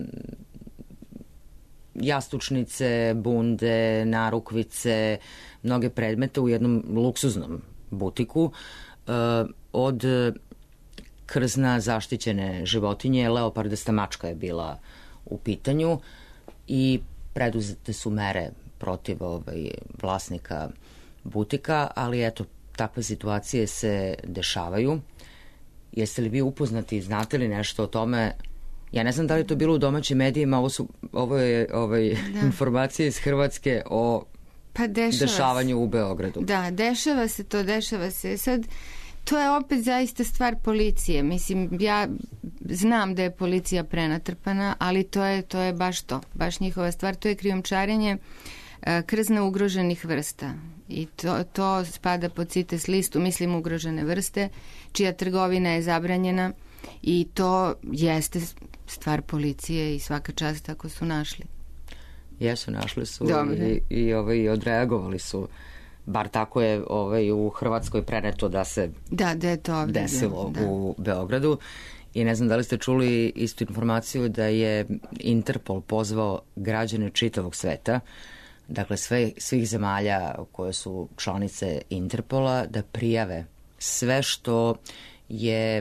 jastučnice, bunde, narukvice, mnoge predmete u jednom luksuznom butiku e, od krzna zaštićene životinje, leopardasta mačka je bila u pitanju i preduzete su mere protiv ovaj, vlasnika butika, ali eto, takve situacije se dešavaju. Jeste li vi upoznati, znate li nešto o tome? Ja ne znam da li je to bilo u domaćim medijima, ovo, su, ovo je ovaj, informacije iz Hrvatske o pa dešavanju se. u Beogradu. Da, dešava se to, dešava se. Sad, to je opet zaista stvar policije. Mislim, ja znam da je policija prenatrpana, ali to je, to je baš to, baš njihova stvar. To je krijumčarenje krzna ugroženih vrsta. I to, to spada pod CITES listu, mislim ugrožene vrste, čija trgovina je zabranjena i to jeste stvar policije i svaka čast ako su našli. Jesu, našli su Dobre. i, i, ovaj, i odreagovali su. Bar tako je ovaj, u Hrvatskoj preneto da se da, da je to ovdje desilo da. u Beogradu. I ne znam da li ste čuli istu informaciju da je Interpol pozvao građane čitavog sveta, dakle sve, svih zemalja koje su članice Interpola, da prijave sve što je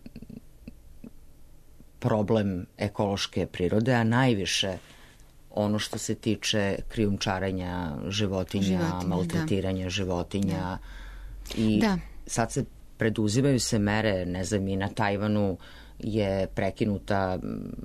problem ekološke prirode, a najviše ono što se tiče krijumčarenja životinja, životinja maltretiranja da. životinja. Da. I da. sad se preduzimaju se mere, ne znam, i na Tajvanu je prekinuta,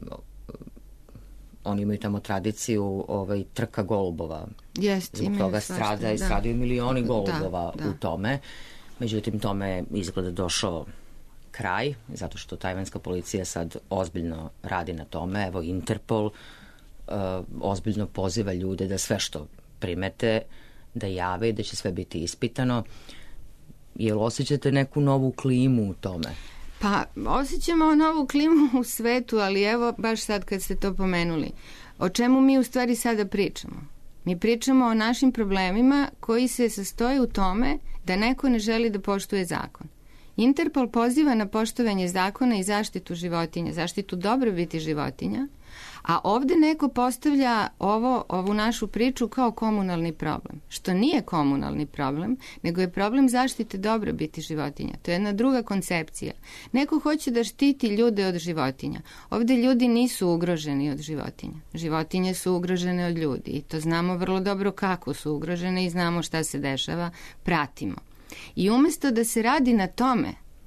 oni imaju tamo tradiciju ovaj, trka golubova. Jest, Zbog toga strada i stradaju milioni golubova da, da. u tome. Međutim, tome je izgleda došao kraj, zato što tajvanska policija sad ozbiljno radi na tome. Evo, Interpol uh, ozbiljno poziva ljude da sve što primete, da jave i da će sve biti ispitano. Jel osjećate neku novu klimu u tome? Pa, osjećamo novu klimu u svetu, ali evo, baš sad kad ste to pomenuli, o čemu mi u stvari sada pričamo? Mi pričamo o našim problemima koji se sastoje u tome da neko ne želi da poštuje zakon. Interpol poziva na poštovanje zakona i zaštitu životinja, zaštitu dobrobiti životinja, a ovde neko postavlja ovo, ovu našu priču kao komunalni problem, što nije komunalni problem, nego je problem zaštite dobrobiti životinja. To je jedna druga koncepcija. Neko hoće da štiti ljude od životinja. Ovde ljudi nisu ugroženi od životinja. Životinje su ugrožene od ljudi i to znamo vrlo dobro kako su ugrožene i znamo šta se dešava, pratimo. I umesto da se radi na tome,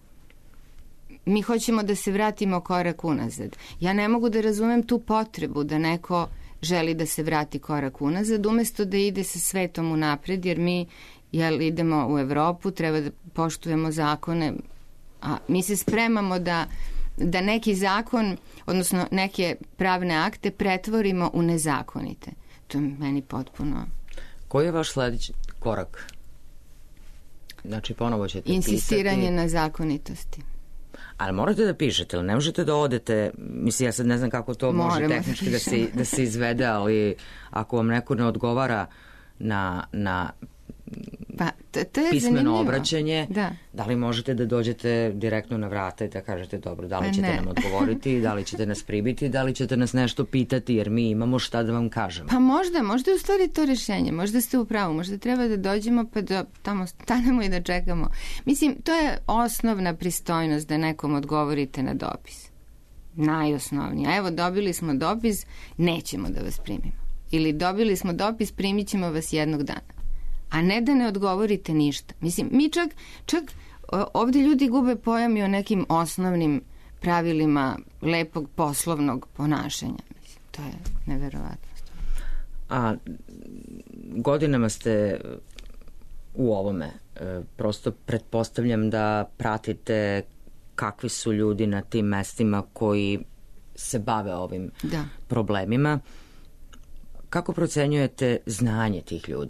mi hoćemo da se vratimo korak unazad. Ja ne mogu da razumem tu potrebu da neko želi da se vrati korak unazad, umesto da ide sa svetom unapred, jer mi jel, idemo u Evropu, treba da poštujemo zakone, a mi se spremamo da, da neki zakon, odnosno neke pravne akte pretvorimo u nezakonite. To je meni potpuno... Koji je vaš sledeći korak? Znači, ponovo ćete insistiranje pisati... na zakonitosti. Ali morate da pišete, ili ne možete da odete, mislim, ja sad ne znam kako to Moramo može tehnički da se, da se izvede, ali ako vam neko ne odgovara na, na pa, to, to je pismeno zanimljivo. Obraćanje, da. da li možete da dođete direktno na vrata i da kažete dobro, da li pa ćete ne. nam odgovoriti, da li ćete nas pribiti, da li ćete nas nešto pitati, jer mi imamo šta da vam kažemo. Pa možda, možda je u stvari to rešenje, možda ste u pravu, možda treba da dođemo pa da tamo stanemo i da čekamo. Mislim, to je osnovna pristojnost da nekom odgovorite na dopis. Najosnovnija. Evo, dobili smo dopis, nećemo da vas primimo. Ili dobili smo dopis, primit ćemo vas jednog dana. A ne da ne odgovorite ništa. Mislim, mi čak, čak ovdje ljudi gube pojam i o nekim osnovnim pravilima lepog poslovnog ponašanja. Mislim, to je neverovatno. A godinama ste u ovome. Prosto pretpostavljam da pratite kakvi su ljudi na tim mestima koji se bave ovim da. problemima. Kako procenjujete znanje tih ljudi?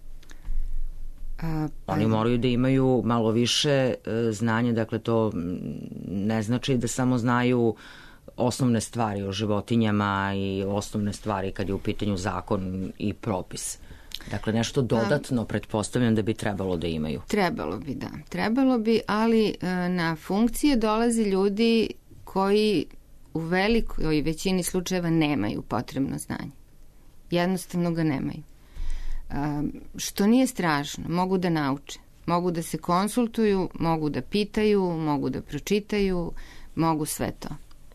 A, pa... Oni moraju da imaju malo više e, znanja, dakle to ne znači da samo znaju osnovne stvari o životinjama i osnovne stvari kad je u pitanju zakon i propis. Dakle, nešto dodatno pretpostavljam da bi trebalo da imaju. Trebalo bi, da. Trebalo bi, ali e, na funkcije dolaze ljudi koji u velikoj većini slučajeva nemaju potrebno znanje. Jednostavno ga nemaju. Što nije strašno, mogu da nauče. Mogu da se konsultuju, mogu da pitaju, mogu da pročitaju, mogu sve to.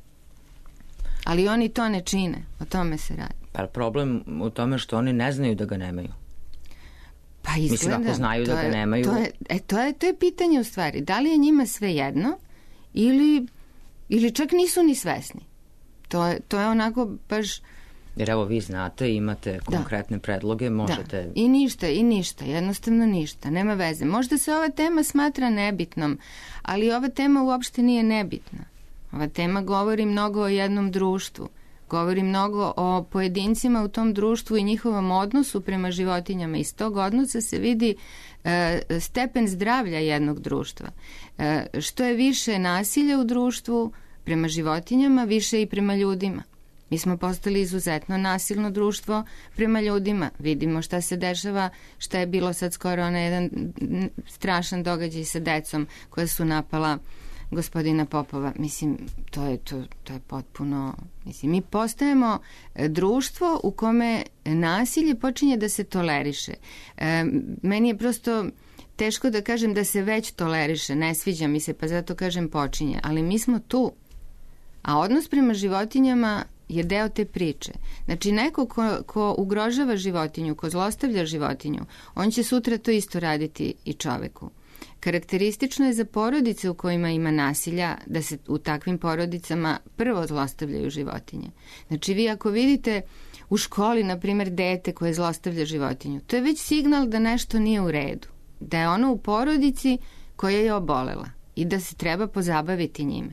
Ali oni to ne čine, o tome se radi. Pa problem u tome što oni ne znaju da ga nemaju. Pa izgleda. Mislim, ako znaju da ga je, nemaju... To je, e, to, je, to je pitanje u stvari. Da li je njima sve jedno ili, ili čak nisu ni svesni. To je, to je onako baš... Jer evo vi znate, imate konkretne da. predloge, možete... Da. I ništa, i ništa, jednostavno ništa, nema veze. Možda se ova tema smatra nebitnom, ali ova tema uopšte nije nebitna. Ova tema govori mnogo o jednom društvu, govori mnogo o pojedincima u tom društvu i njihovom odnosu prema životinjama. Iz tog odnosa se vidi e, stepen zdravlja jednog društva. E, što je više nasilja u društvu prema životinjama, više i prema ljudima. Mi smo postali izuzetno nasilno društvo prema ljudima. Vidimo šta se dešava, šta je bilo sad skoro onaj jedan strašan događaj sa decom koja su napala gospodina Popova. Mislim, to je, to, to je potpuno... Mislim, mi postajemo društvo u kome nasilje počinje da se toleriše. E, meni je prosto teško da kažem da se već toleriše, ne sviđa mi se, pa zato kažem počinje. Ali mi smo tu. A odnos prema životinjama je deo te priče. Znači, neko ko, ko ugrožava životinju, ko zlostavlja životinju, on će sutra to isto raditi i čoveku. Karakteristično je za porodice u kojima ima nasilja da se u takvim porodicama prvo zlostavljaju životinje. Znači, vi ako vidite u školi, na primjer, dete koje zlostavlja životinju, to je već signal da nešto nije u redu. Da je ono u porodici koja je obolela i da se treba pozabaviti njime.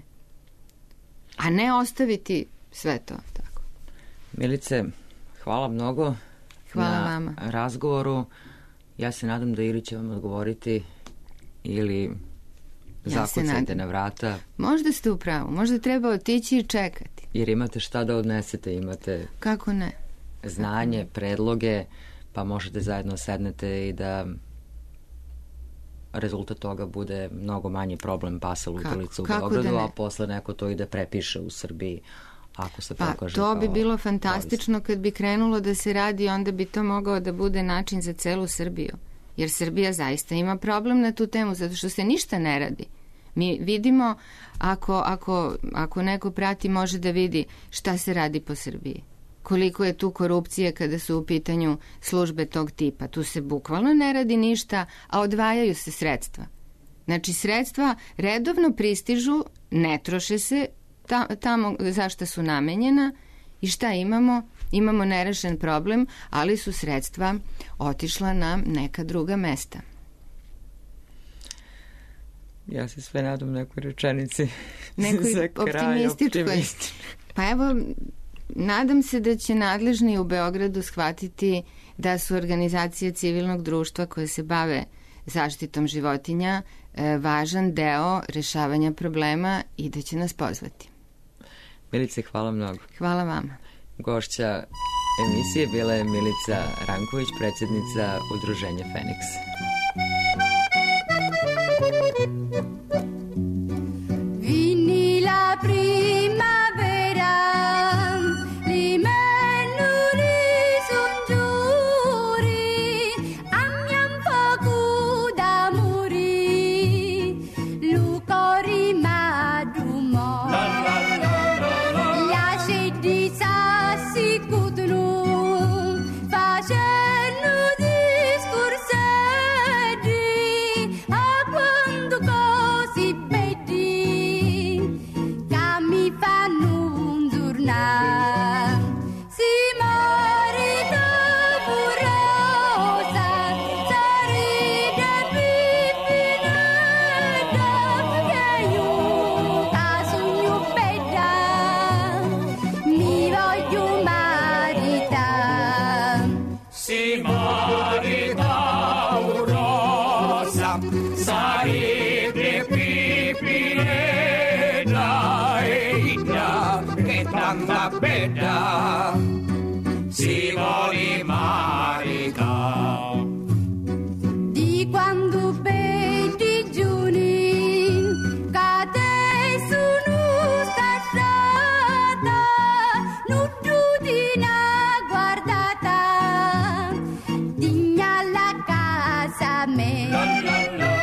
A ne ostaviti sve to tako. Milice, hvala mnogo hvala na vama. razgovoru. Ja se nadam da ili će vam odgovoriti ili ja zakucajte na vrata. Možda ste u pravu, možda treba otići i čekati. Jer imate šta da odnesete, imate... Kako ne? Znanje, predloge, pa možete zajedno sednete i da rezultat toga bude mnogo manji problem pasa lutalica u Beogradu, da a posle neko to i da prepiše u Srbiji. Ako se pa pokaže to bi kao bilo fantastično kad bi krenulo da se radi, onda bi to mogao da bude način za celu Srbiju. Jer Srbija zaista ima problem na tu temu, zato što se ništa ne radi. Mi vidimo, ako, ako, ako neko prati, može da vidi šta se radi po Srbiji. Koliko je tu korupcije kada su u pitanju službe tog tipa. Tu se bukvalno ne radi ništa, a odvajaju se sredstva. Znači, sredstva redovno pristižu, ne troše se tamo zašto su namenjena i šta imamo? Imamo nerešen problem, ali su sredstva otišla na neka druga mesta. Ja se sve nadam nekoj rečenici nekoj za kraj optimističkoj. Pa evo, nadam se da će nadležni u Beogradu shvatiti da su organizacije civilnog društva koje se bave zaštitom životinja važan deo rešavanja problema i da će nas pozvati. Milice, hvala mnogo. Hvala vama. Gošća emisije bila je Milica Ranković, predsjednica Udruženja Feniks. Vini la primavera, li menuli son giuri, amiam poco d'amori, lu cori madrumo. Lasci sassi cutnu, facendo discorsetti, a quando così belli, che mi fanno un giornale. Si marita furiosa, saride pipinetta, che io a sogno bella mi voglio maritare. Si marita urosa, sarete pipinetta, eita, che tanta bella, si vuole maritare. Di quando vedi giuni, cade sono stata, non giudi una guardata, digna la casa me. La la la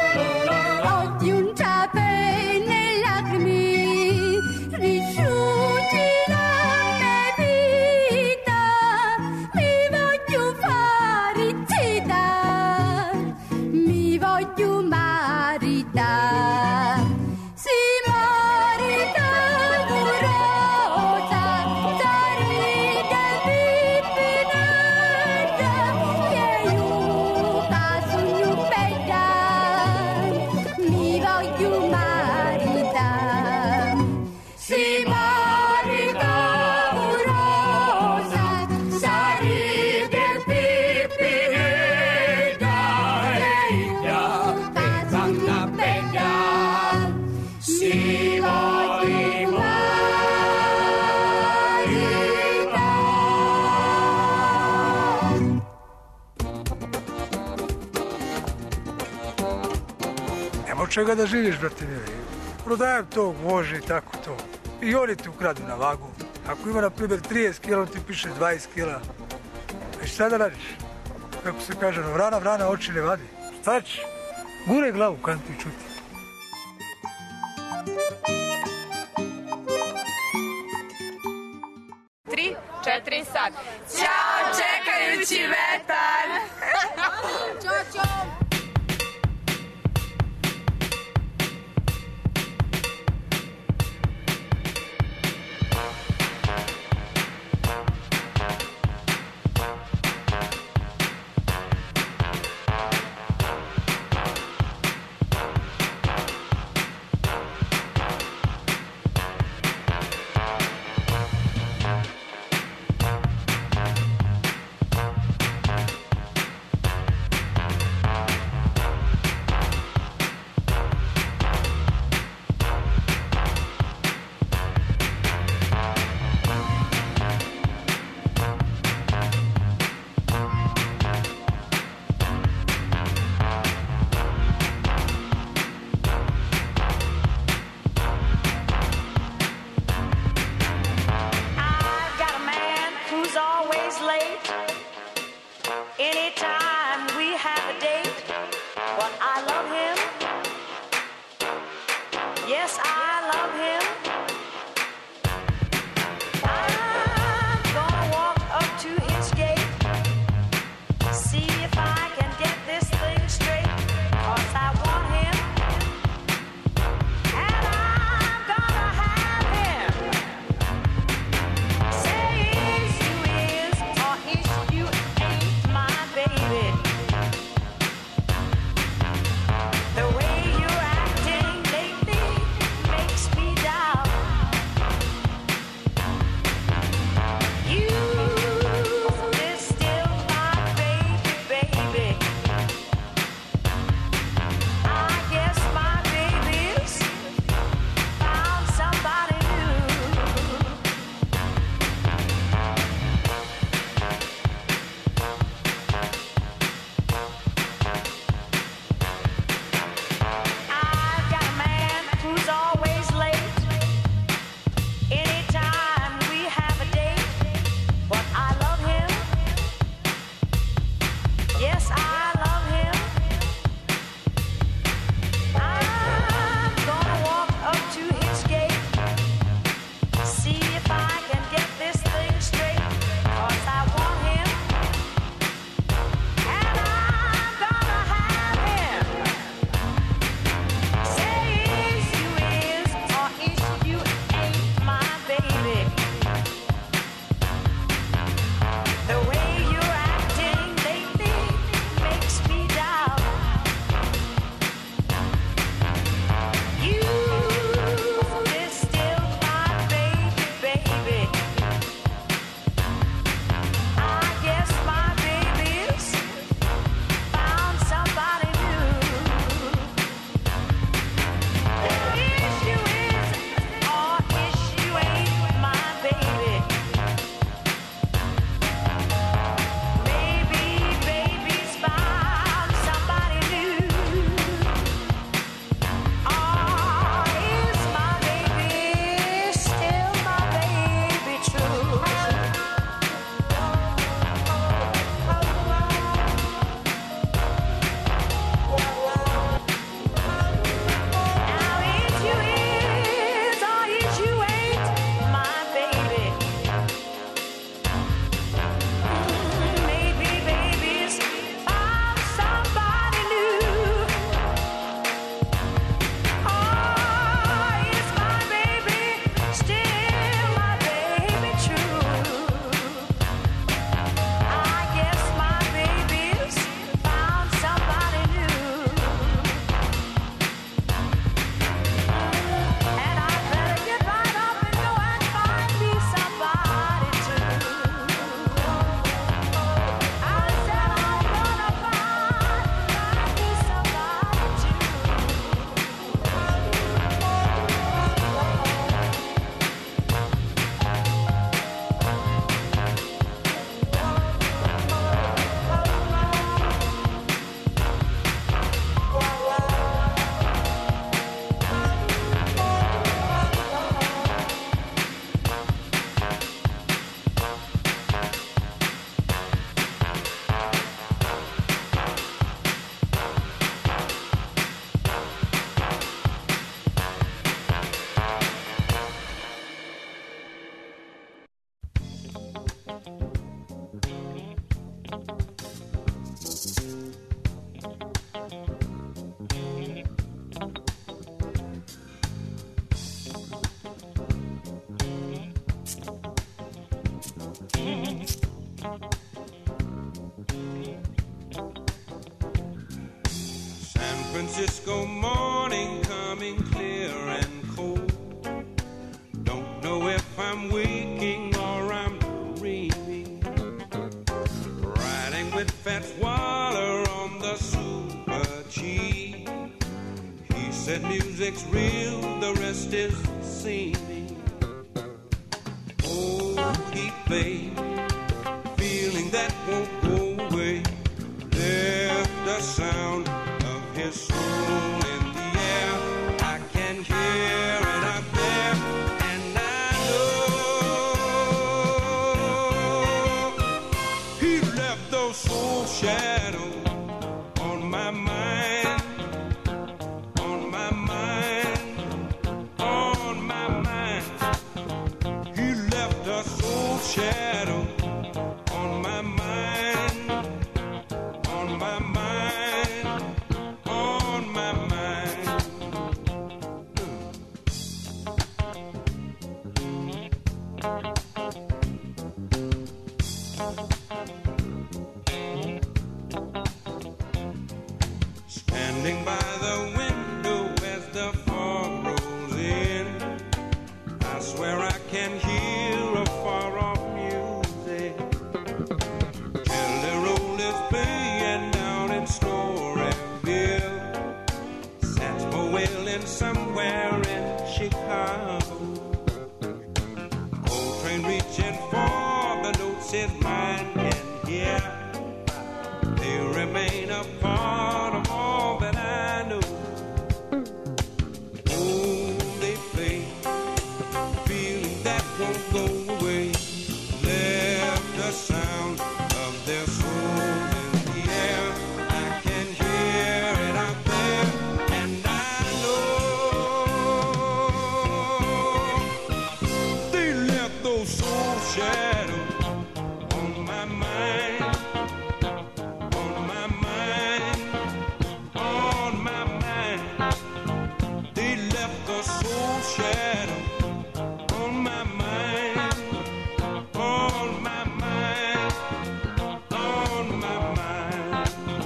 čega da živiš, brate mili. Prodajem to, može i tako to. I oni ti ukradu na vagu. Ako ima, na primjer, trideset kila, on ti piše dvadeset kila. I šta da radiš? Kako se kaže, no, vrana, vrana, oči ne vadi. Šta ćeš? Gure glavu, kan ti čuti. Tri, četiri, sad. Ćao, čekajući vetar! Ćao, ćao! You Francisco morning coming clear and cold. Don't know if I'm waking or I'm dreaming. Riding with Fats Waller on the Super G. He said music's real, the rest is seeming. Oh, he played, feeling that won't go away. Left the sound of his soul in the air. I can hear it up there, and I know he left those soul shadows on my mind, on my mind, on my mind. He left a soul shadow on my mind, on my mind, on my mind. Standing by the window as the fog rolls in, I swear I can hear a far-off music. Jelly Roll is playing down in Storyville. Saxmo wailing somewhere in Chicago. Old train reaching for the notes his mind can hear. They remain a part of all that I know. Oh, they play, feeling that won't go away. Left the sound of their soul in the air. I can hear it out there, and I know they left those soul shadows on my mind, on my mind, on my mind. They left the soul shadow on my mind, on my mind, on my mind.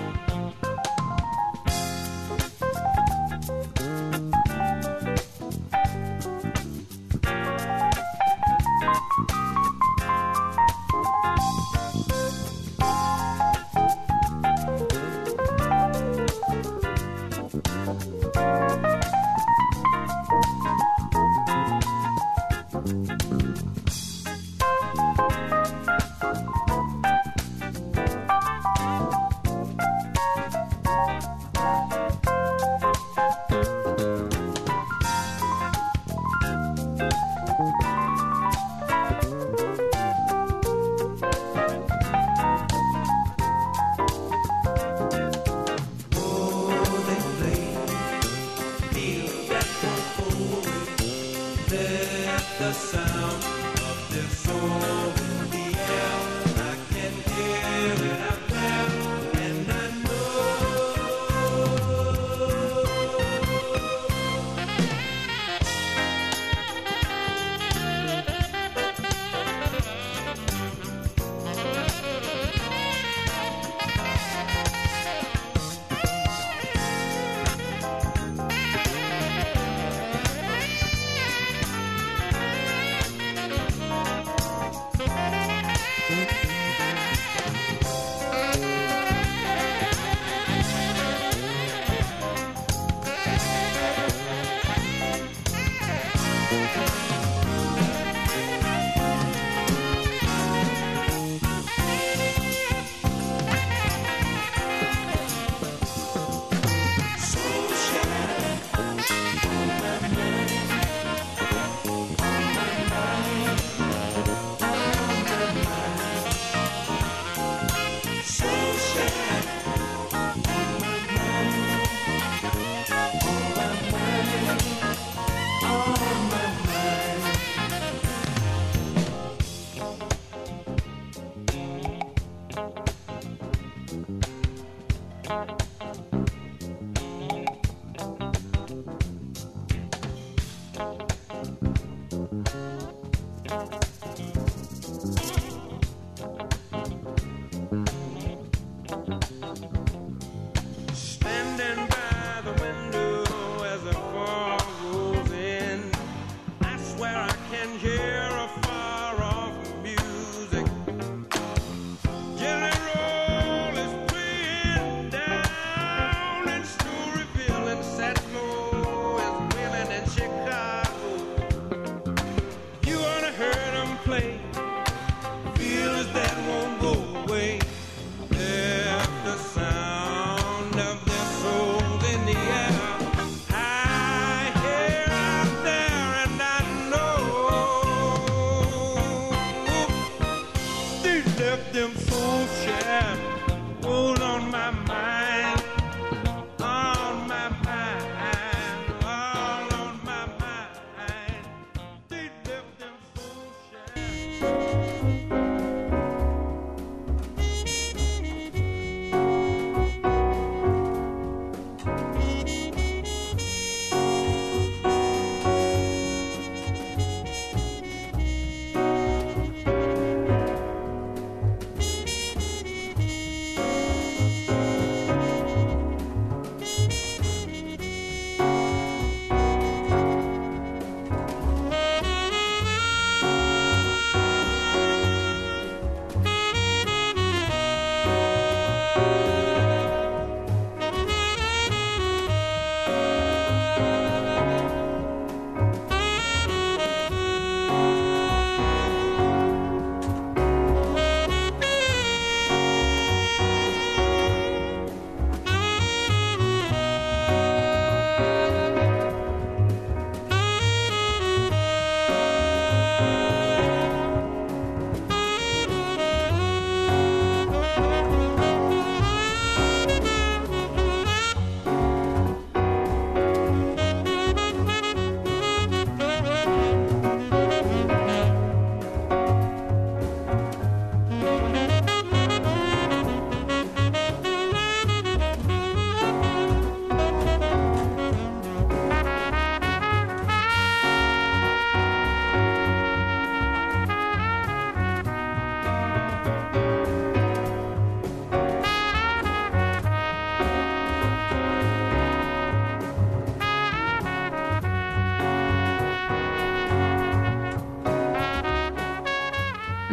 The sound of their soul in the air. I can hear it out there, and I Standing by the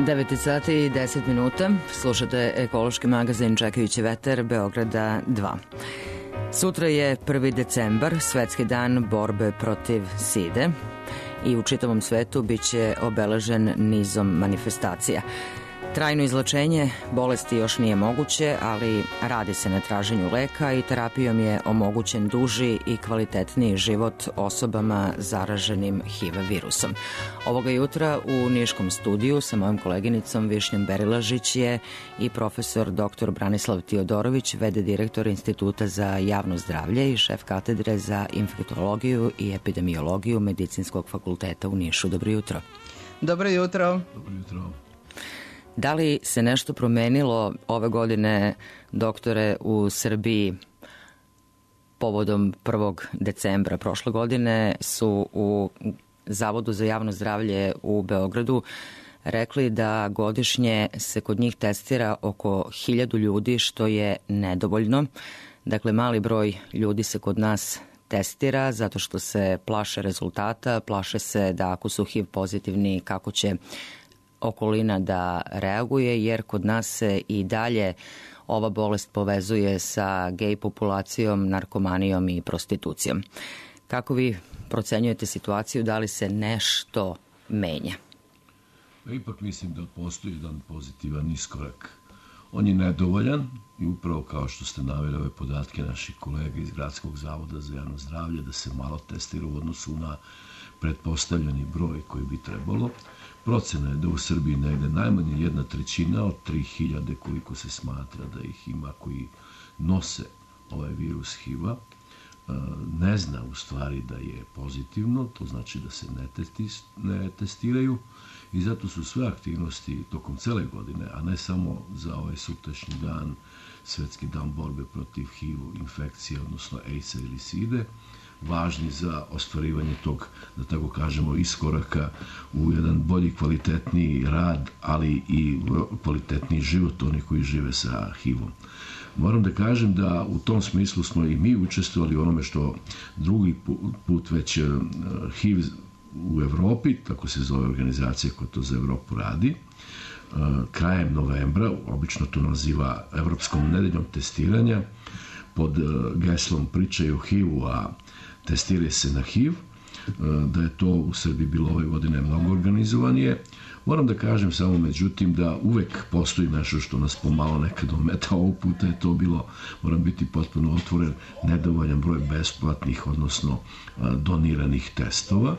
devet sati i deset minuta. Slušate ekološki magazin Čekajući vetar Beograda dva. Sutra je prvi decembar, svetski dan borbe protiv side i u čitavom svetu biće obeležen nizom manifestacija. Trajno izlečenje bolesti još nije moguće, ali radi se na traženju leka i terapijom je omogućen duži i kvalitetniji život osobama zaraženim H I V virusom. Ovoga jutra u Niškom studiju sa mojom koleginicom Višnjom Berilažić je i profesor doktor Branislav Tiodorović, v d direktor Instituta za javno zdravlje i šef katedre za infektologiju i epidemiologiju Medicinskog fakulteta u Nišu. Dobro jutro. Dobro jutro. Dobro jutro. Da li se nešto promenilo ove godine, doktore, u Srbiji povodom prvog decembra? Prošle godine su u Zavodu za javno zdravlje u Beogradu rekli da godišnje se kod njih testira oko hiljadu ljudi, što je nedovoljno. Dakle, mali broj ljudi se kod nas testira zato što se plaše rezultata, plaše se da ako su H I V pozitivni kako će okolina da reaguje, jer kod nas se i dalje ova bolest povezuje sa gej populacijom, narkomanijom i prostitucijom. Kako vi procenjujete situaciju, da li se nešto menja? Ipak mislim da postoji jedan pozitivan iskorak. On je nedovoljan i upravo kao što ste naveli ove podatke naših kolega iz Gradskog zavoda za javno zdravlje, da se malo testira u odnosu na pretpostavljeni broj koji bi trebalo. Procena je da u Srbiji negde najmanje jedna trećina od tri hiljade koliko se smatra da ih ima koji nose ovaj virus H I V-a, ne zna u stvari da je pozitivno, to znači da se ne, testis, ne testiraju i zato su sve aktivnosti tokom cele godine, a ne samo za ovaj sutrašnji dan, svetski dan borbe protiv H I V infekcije, odnosno AIDS-a ili side, važni za ostvarivanje tog, da tako kažemo, iskoraka u jedan bolji, kvalitetniji rad, ali i kvalitetniji život onih koji žive sa H I V-om. Moram da kažem da u tom smislu smo i mi učestvovali u onome što drugi put već H I V u Evropi, tako se zove organizacija koja to za Evropu radi, krajem novembra, obično to naziva Evropskom nedeljom testiranja, pod geslom pričaju o H I V-u, a testiraju se na H I V, da je to u Srbiji bilo ove godine mnogo organizovanije. Moram da kažem samo međutim da uvek postoji nešto što nas pomalo nekad ometa. Ovog puta je to bilo, moram biti potpuno otvoren, nedovoljan broj besplatnih, odnosno doniranih testova,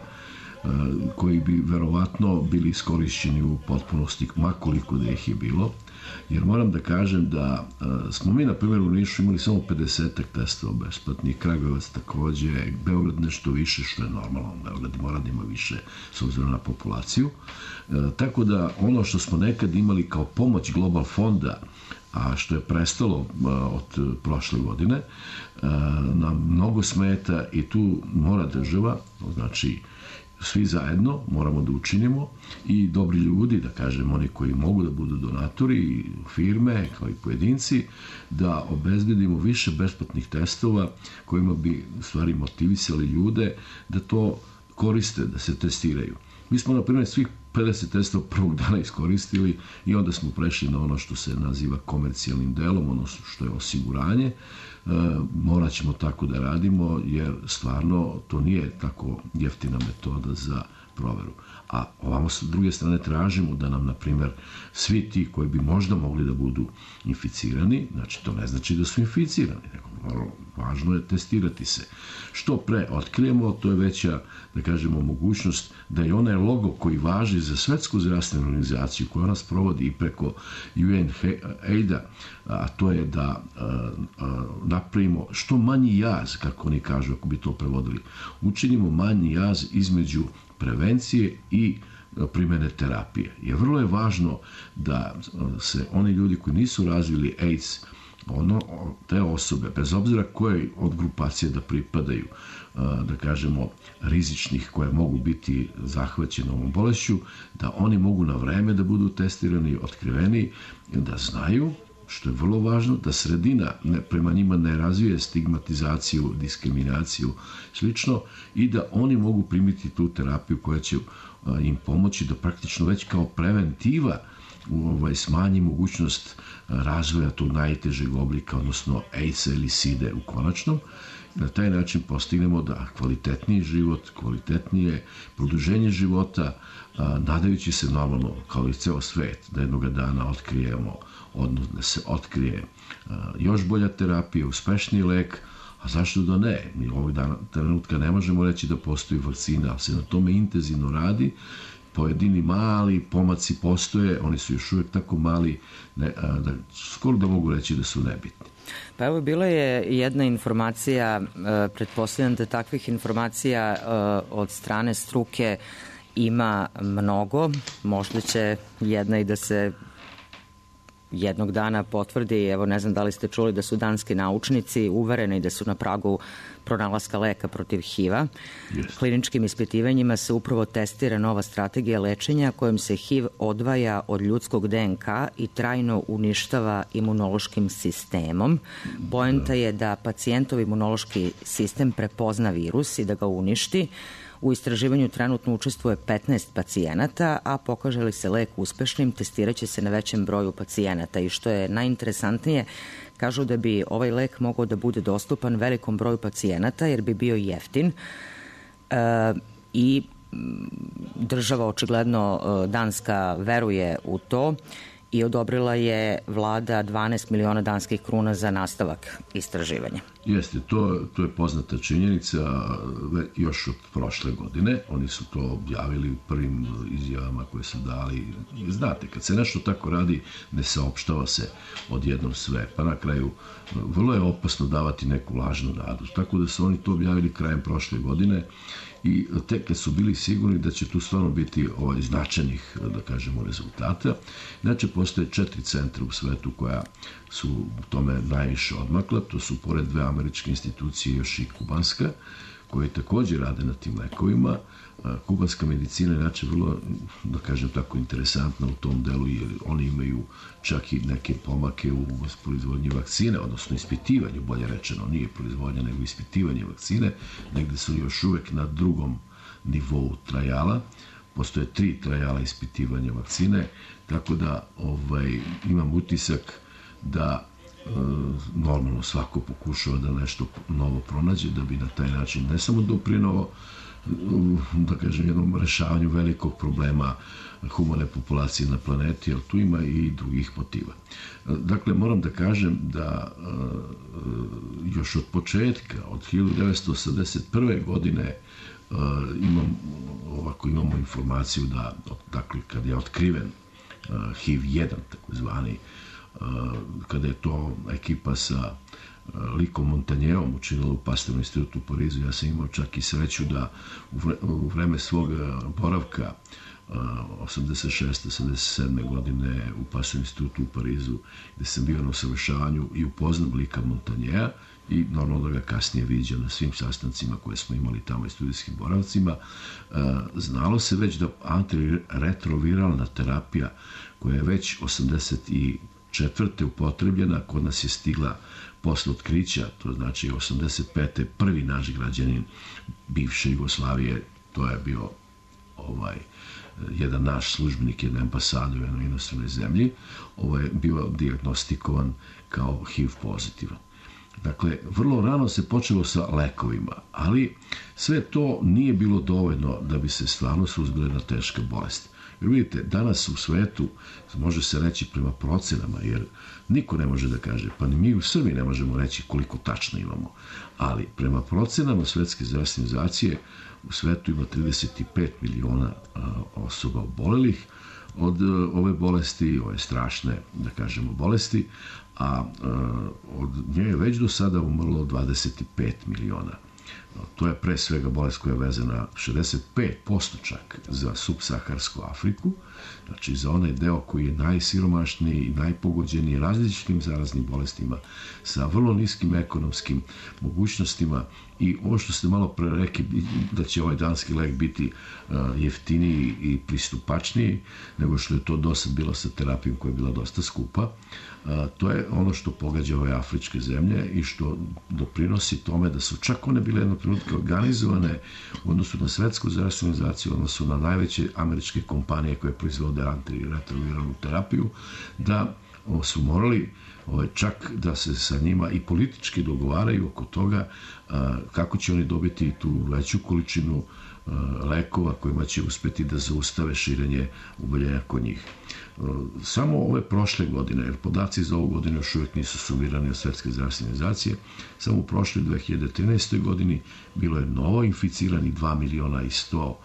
koji bi verovatno bili iskorišćeni u potpunosti, makoliko da ih je bilo. Jer moram da kažem da smo mi, na primjer, u Nišu imali samo pedesetak testova besplatnih, Kragujevac takođe, Beograd nešto više, što je normalno, Beograd mora da ima više s obzirom na populaciju. E, tako da ono što smo nekad imali kao pomoć Global fonda, a što je prestalo a, od prošle godine, a, nam mnogo smeta i tu mora država, znači svi zajedno moramo da učinimo i dobri ljudi, da kažem, oni koji mogu da budu donatori, firme, kao i pojedinci, da obezbedimo više besplatnih testova kojima bi u stvari motivisali ljude da to koriste, da se testiraju. Mi smo, na primjer, svih pedeset testova prvog dana iskoristili i onda smo prešli na ono što se naziva komercijalnim delom, ono što je osiguranje. E, morat ćemo tako da radimo, jer stvarno to nije tako jeftina metoda za proveru. A ovamo sa druge strane tražimo da nam, na primjer, svi ti koji bi možda mogli da budu inficirani, znači to ne znači da su inficirani, nego važno je testirati se. Što pre otkrijemo, to je veća, da kažemo, mogućnost da je onaj logo koji važi za Svetsku zdravstvenu organizaciju, koja nas provodi i preko U N A I D-a, a to je da a, a, napravimo što manji jaz, kako oni kažu, ako bi to prevodili, učinimo manji jaz između prevencije i primene terapije. Jer vrlo je važno da se oni ljudi koji nisu razvili AIDS, ono, te osobe, bez obzira koje od grupacije da pripadaju, da kažemo, rizičnih koje mogu biti zahvaćene ovom bolešću, da oni mogu na vreme da budu testirani, otkriveni, da znaju što je vrlo važno, da sredina ne, prema njima ne razvije stigmatizaciju, diskriminaciju, slično, i da oni mogu primiti tu terapiju koja će a, im pomoći da praktično već kao preventiva ovaj, smanji mogućnost razvoja tog najtežeg oblika, odnosno AIDS-a ili side u konačnom. Na taj način postignemo da kvalitetniji život, kvalitetnije produženje života, a, nadajući se normalno, kao i ceo svet, da jednog dana otkrijemo, odnosno da se otkrije a, još bolja terapija, uspešniji lek, a zašto da ne? Mi ovog dana, trenutka ne možemo reći da postoji vakcina, ali se na tome intenzivno radi, pojedini mali pomaci postoje, oni su još uvijek tako mali, ne, a, da, skoro da mogu reći da su nebitni. Pa evo, bila je jedna informacija, pretpostavljam da takvih informacija od strane struke ima mnogo, možda će jedna i da se jednog dana potvrdi. Evo, ne znam da li ste čuli da su danski naučnici uvereni da su na pragu pronalaska leka protiv HIV-a. Yes. Kliničkim ispitivanjima se upravo testira nova strategija lečenja kojom se H I V odvaja od ljudskog D N K i trajno uništava imunološkim sistemom. Poenta je da pacijentov imunološki sistem prepozna virus i da ga uništi. U istraživanju trenutno učestvuje petnaest pacijenata, a pokaže li se lek uspešnim, testirat će se na većem broju pacijenata. I što je najinteresantnije, kažu da bi ovaj lek mogao da bude dostupan velikom broju pacijenata jer bi bio jeftin e, i država, očigledno danska, veruje u to i odobrila je vlada dvanaest miliona danskih kruna za nastavak istraživanja. Jeste, to, to je poznata činjenica još od prošle godine. Oni su to objavili u prvim izjavama koje su dali. Znate, kad se nešto tako radi, ne saopštava se odjednom sve. Pa na kraju, vrlo je opasno davati neku lažnu nadu. Tako da su oni to objavili krajem prošle godine i tek kad su bili sigurni da će tu stvarno biti ovaj značajnih, da kažemo, rezultata. Znači, postoje četiri centra u svetu koja su u tome najviše odmakla. To su, pored dve američke institucije, još i kubanska, koje također rade na tim lekovima. Kubanska medicina je inače vrlo, da kažem tako, interesantna u tom delu, jer oni imaju čak i neke pomake u proizvodnji vakcine, odnosno ispitivanju, bolje rečeno, nije proizvodnja, nego ispitivanje vakcine. Negde su još uvek na drugom nivou trajala. Postoje tri trajala ispitivanja vakcine, tako da ovaj, imam utisak da e, normalno svako pokušava da nešto novo pronađe, da bi na taj način ne samo doprinao, da kažem, jednom rešavanju velikog problema humane populacije na planeti, ali tu ima i drugih motiva. Dakle, moram da kažem da e, još od početka, od hiljadu devetsto osamdeset prve. godine, Uh, imam, ovako imamo informaciju da, dakle, kad je otkriven uh, H I V jedan, tako zvani, uh, kada je to ekipa sa uh, Likom Montanjevom učinila u Pasteurnom institutu u Parizu, ja sam imao čak i sreću da u, vre, u vreme svog boravka uh, osamdeset šeste osamdeset sedme. godine u Pasteurnom institutu u Parizu, gde sam bio na usavršavanju i upoznam Lika Montanjea, i normalno da ga kasnije viđa na svim sastancima koje smo imali tamo i studijskim boravcima. Znalo se već da antiretroviralna terapija koja je već osamdeset četvrte upotrebljena, kod nas je stigla posle otkrića, to znači osamdeset pete. prvi naš građanin bivše Jugoslavije, to je bio ovaj jedan naš službenik jedne ambasade u jednoj inostranoj zemlji, ovaj je bio dijagnostikovan kao H I V pozitivan. Dakle, vrlo rano se počelo sa lekovima, ali sve to nije bilo dovoljno da bi se stvarno suzbile na teška bolest. Jer vidite, danas u svetu, može se reći prema procenama, jer niko ne može da kaže, pa ni mi u Srbiji ne možemo reći koliko tačno imamo, ali prema procenama Svetske zdravstvene organizacije u svetu ima trideset pet miliona osoba obolelih od ove bolesti, ove strašne, da kažemo, bolesti, a od nje je već do sada umrlo dvadeset pet miliona To je pre svega bolest koja je vezana šezdeset pet posto čak za subsaharsku Afriku, znači za onaj deo koji je najsiromašniji i najpogođeniji različitim zaraznim bolestima sa vrlo niskim ekonomskim mogućnostima. I ovo što ste malo pre rekli da će ovaj danski lek biti uh, jeftiniji i pristupačniji nego što je to dosad bilo sa terapijom koja je bila dosta skupa, uh, to je ono što pogađa ove afričke zemlje i što doprinosi tome da su čak one bile jednog trenutka organizovane u odnosu na svetsku zdravstvenu organizaciju, u odnosu na najveće američke kompanije koje proizvode antiretroviralnu terapiju, da o, su morali Ove, čak da se sa njima i politički dogovaraju oko toga a, kako će oni dobiti tu veću količinu a, lekova kojima će uspeti da zaustave širenje oboljenja kod njih. A, samo ove prošle godine, jer podaci za ovu godinu još uvijek nisu sumirani od Svetske zdravstvene organizacije, samo u prošloj dve hiljade trinaestoj godini bilo je novo inficiranih dva miliona i sto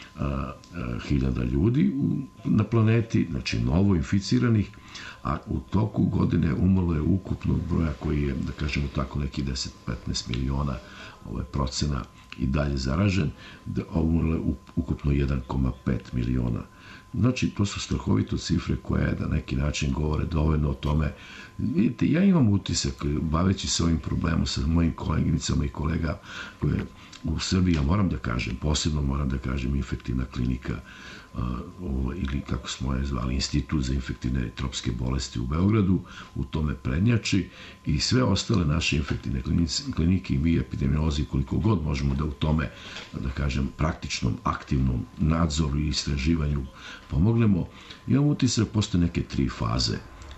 hiljada ljudi na planeti, znači novo inficiranih, a u toku godine umrlo je ukupnog broja koji je, da kažemo tako, neki deset do petnaest miliona ovaj, procena i dalje zaražen, da umrlo je ukupno jedan zarez pet miliona. Znači, to su strahovito cifre koje na neki način govore dovoljno o tome. Vidite, ja imam utisak, baveći se ovim problemom sa mojim koleginicama i kolega koje u Srbiji, ja moram da kažem, posebno moram da kažem, infektivna klinika uh, ovo, ili kako smo je zvali, Institut za infektivne tropske bolesti u Beogradu, u tome prednjači i sve ostale naše infektivne klinike i mi epidemiolozi koliko god možemo da u tome, da kažem, praktičnom, aktivnom nadzoru i istraživanju pomognemo. Imam utisak, postoje neke tri faze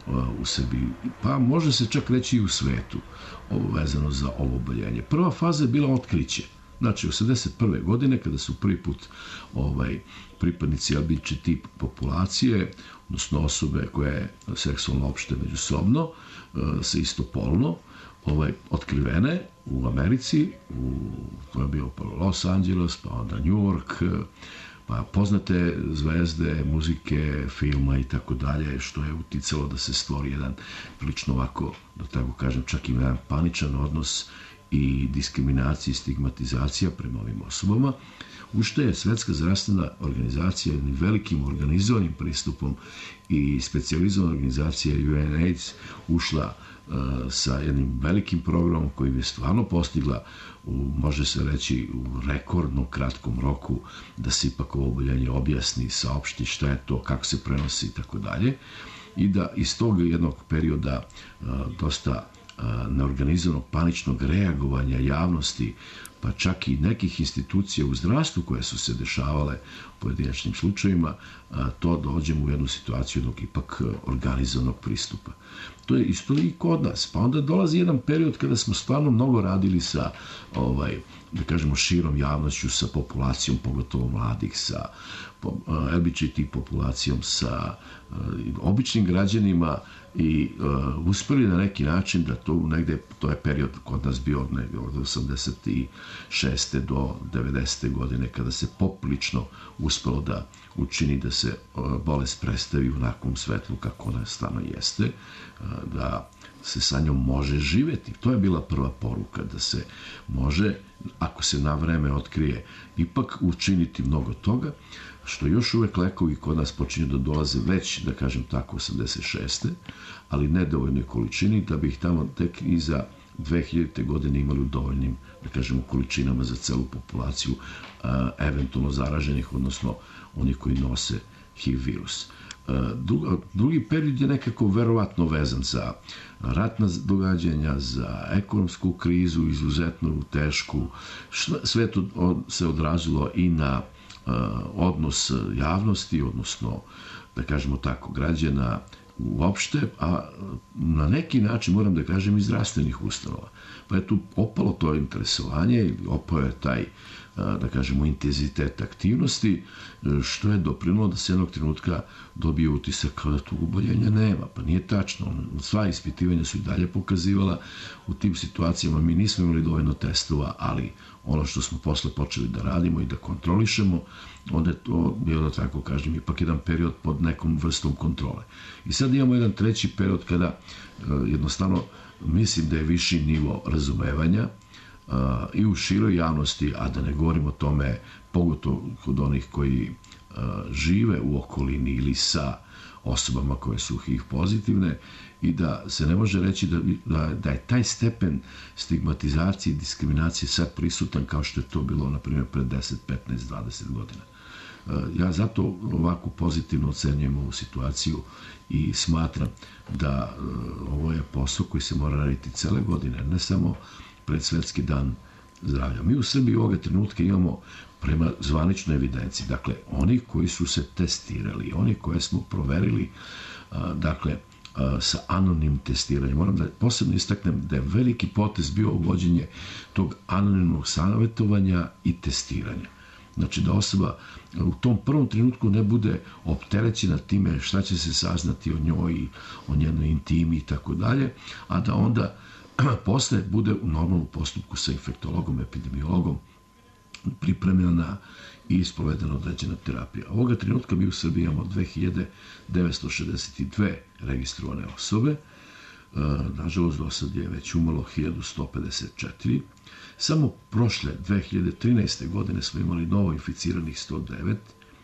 u Srbiji, pa može se čak reći i u svetu, ovo vezano za ovo oboljenje. Prva faza je bila otkriće. Znači, osamdeset prve godine, kada su prvi put ovaj, pripadnici el ge be te populacije, odnosno osobe koje je seksualno opšte međusobno, sa istopolno, ovaj, otkrivene u Americi, u, to je bio Los Angeles, pa onda New York, pa poznate zvezde, muzike, filma i tako dalje, što je uticalo da se stvori jedan prilično ovako, da tako kažem, čak i jedan paničan odnos i diskriminacija i stigmatizacija prema ovim osobama, u što je Svetska zdravstvena organizacija jednim velikim organizovanim pristupom i specijalizovana organizacija U N AIDS ušla uh, sa jednim velikim programom koji je stvarno postigla, u, može se reći, u rekordno kratkom roku da se ipak ovo oboljenje objasni, saopšti šta je to, kako se prenosi i tako dalje. I da iz tog jednog perioda uh, dosta neorganizovanog paničnog reagovanja javnosti, pa čak i nekih institucija u zdravstvu koje su se dešavale u pojedinačnim slučajevima, to dođemo u jednu situaciju jednog ipak organizovanog pristupa. To je isto i kod nas. Pa onda dolazi jedan period kada smo stvarno mnogo radili sa, ovaj, da kažemo, širom javnošću, sa populacijom, pogotovo mladih, sa el ge be te populacijom, sa uh, običnim građanima i uh, uspeli na neki način da to negde, to je period kod nas bio negde od osamdeset šeste do devedesete godine, kada se poprilično uspelo da učini da se uh, bolest predstavi u onakvom svetlu kako ona stvarno jeste, uh, da se sa njom može živeti. To je bila prva poruka, da se može, ako se na vreme otkrije, ipak učiniti mnogo toga, što još uvek lekovi kod nas počinju da dolaze već, da kažem tako, osamdeset šeste ali nedovoljnoj količini, da bi ih tamo tek i za dve hiljadite godine imali u dovoljnim, da kažemo, količinama za celu populaciju a, eventualno zaraženih, odnosno oni koji nose H I V virus. A, drugi, drugi period je nekako verovatno vezan za ratna događanja, za ekonomsku krizu, izuzetno tešku. Sve to se odrazilo i na odnos javnosti, odnosno, da kažemo tako, građana uopšte, a na neki način, moram da kažem, i zdravstvenih ustanova. Pa je tu opalo to interesovanje, opao je taj, da kažemo, intenzitet aktivnosti, što je doprinalo da se jednog trenutka dobije utisak kao da tu oboljenja nema. Pa nije tačno. Sva ispitivanja su i dalje pokazivala u tim situacijama. Mi nismo imali dovoljno testova, ali ono što smo posle počeli da radimo i da kontrolišemo, onda je to bio, da tako kažem, ipak jedan period pod nekom vrstom kontrole. I sad imamo jedan treći period kada jednostavno mislim da je viši nivo razumevanja, i u široj javnosti, a da ne govorimo o tome pogotovo kod onih koji žive u okolini ili sa osobama koje su H I V pozitivne, i da se ne može reći da, da, da je taj stepen stigmatizacije i diskriminacije sad prisutan kao što je to bilo, na primjer, pred deset, petnaest, dvadeset godina. Ja zato ovako pozitivno ocenjujem ovu situaciju i smatram da ovo je posao koji se mora raditi cele godine, ne samo pred Svetski dan zdravlja. Mi u Srbiji ovoga trenutka imamo prema zvaničnoj evidenciji, dakle, oni koji su se testirali, oni koje smo proverili, dakle, sa anonimnim testiranjem. Moram da posebno istaknem da je veliki potez bio uvođenje tog anonimnog savjetovanja i testiranja. Znači da osoba u tom prvom trenutku ne bude opterećena time šta će se saznati o njoj, o njenoj intimi i tako dalje, a da onda posle bude u normalnom postupku sa infektologom, epidemiologom pripremljena i sprovedena određena terapija. Ovoga trenutka mi u Srbiji imamo dve hiljade devetsto šezdeset dve registrovane osobe. Nažalost, do sad je već umrlo hiljadu sto pedeset četiri. Samo prošle dve hiljade trinaeste. godine smo imali novo inficiranih sto devet.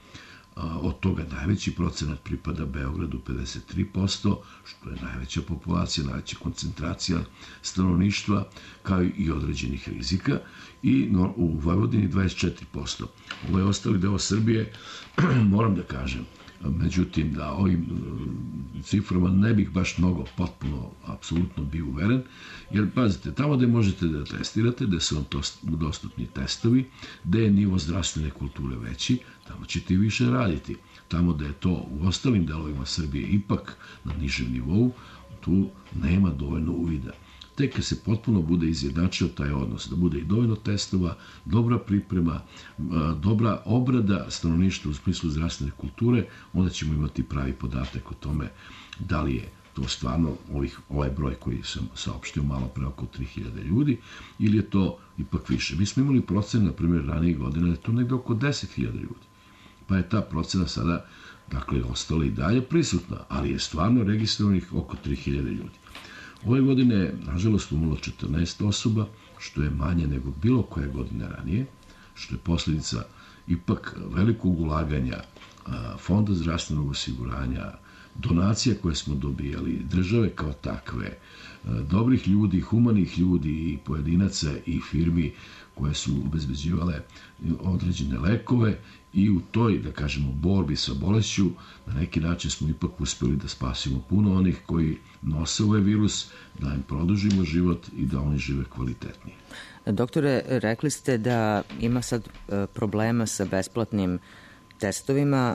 Od toga najveći procenat pripada Beogradu, pedeset tri posto, što je najveća populacija, najveća koncentracija stanovništva, kao i određenih rizika, i u Vojvodini dvadeset četiri posto. Ovo je ostali deo Srbije, moram da kažem, međutim, da ovim ciframa ne bih baš mnogo potpuno, apsolutno bio uveren, jer, pazite, tamo gde možete da testirate, gde su vam to dostupni testovi, gde je nivo zdravstvene kulture veći, tamo ćete i više raditi. Tamo gde je to u ostalim delovima Srbije ipak na nižem nivou, tu nema dovoljno uvida. Tek kad se potpuno bude izjednačio taj odnos, da bude i dovoljno testova, dobra priprema, dobra obrada stanovništva u smislu zdravstvene kulture, onda ćemo imati pravi podatak o tome da li je to stvarno ovih, ovaj broj koji sam saopštio malo pre, oko tri hiljade ljudi, ili je to ipak više. Mi smo imali procen, na primjer, ranijih godina, da je to negde oko deset hiljada ljudi. Pa je ta procena sada, dakle, ostala i dalje prisutna, ali je stvarno registrovanih oko tri hiljade ljudi. Ove godine je, nažalost, umrlo četrnaest osoba, što je manje nego bilo koje godine ranije, što je posljedica ipak velikog ulaganja Fonda zdravstvenog osiguranja, donacija koje smo dobijali, države kao takve, dobrih ljudi, humanih ljudi i pojedinaca i firmi koje su obezbeđivale određene lekove, i u toj, da kažemo, borbi sa bolešću na neki način smo ipak uspeli da spasimo puno onih koji nose ovaj virus, da im produžimo život i da oni žive kvalitetnije. Doktore, rekli ste da ima sad problema sa besplatnim testovima,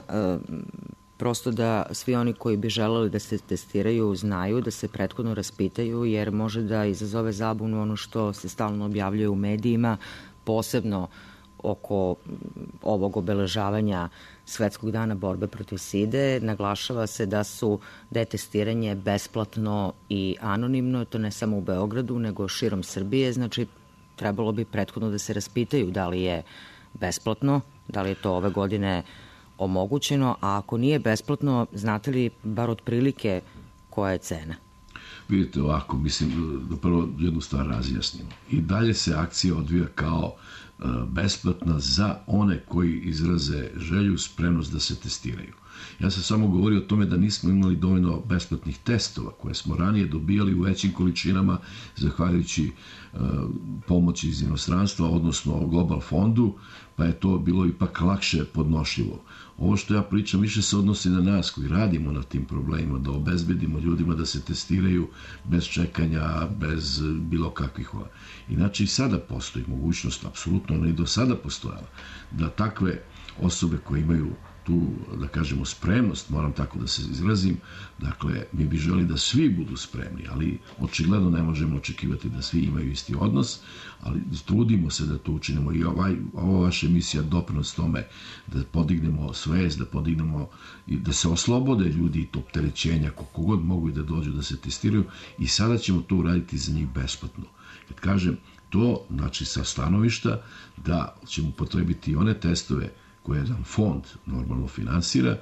prosto da svi oni koji bi želeli da se testiraju znaju, da se prethodno raspitaju, jer može da izazove zabunu ono što se stalno objavljuje u medijima, posebno oko ovog obeležavanja Svetskog dana borbe protiv side. Naglašava se da su da je testiranje besplatno i anonimno, to ne samo u Beogradu, nego širom Srbije, znači trebalo bi prethodno da se raspitaju da li je besplatno, da li je to ove godine omogućeno, a ako nije besplatno, znate li bar otprilike koja je cena? Vidite, ovako, mislim da prvo jednu stvar razjasnimo. I dalje se akcija odvija kao besplatna za one koji izraze želju, spremnost da se testiraju. Ja sam samo govorio o tome da nismo imali dovoljno besplatnih testova koje smo ranije dobijali u većim količinama zahvaljujući uh, pomoći iz inostranstva, odnosno Global fondu, pa je to bilo ipak lakše podnošljivo. Ovo što ja pričam više se odnosi na nas koji radimo na tim problemima, da obezbedimo ljudima da se testiraju bez čekanja, bez bilo kakvih. Inače i sada postoji mogućnost, apsolutno ona i do sada postojala, da takve osobe koje imaju tu, da kažemo, spremnost, moram tako da se izrazim, dakle, mi bi želi da svi budu spremni, ali očigledno ne možemo očekivati da svi imaju isti odnos, ali trudimo se da to učinimo i ovaj, ova vaša emisija doprinos tome da podignemo svest, da podignemo i da se oslobode ljudi i to opterećenja, koliko god mogu i da dođu da se testiraju, i sada ćemo to uraditi za njih besplatno. Kad kažem to, znači sa stanovišta da ćemo potrebiti one testove koje jedan fond normalno finansira,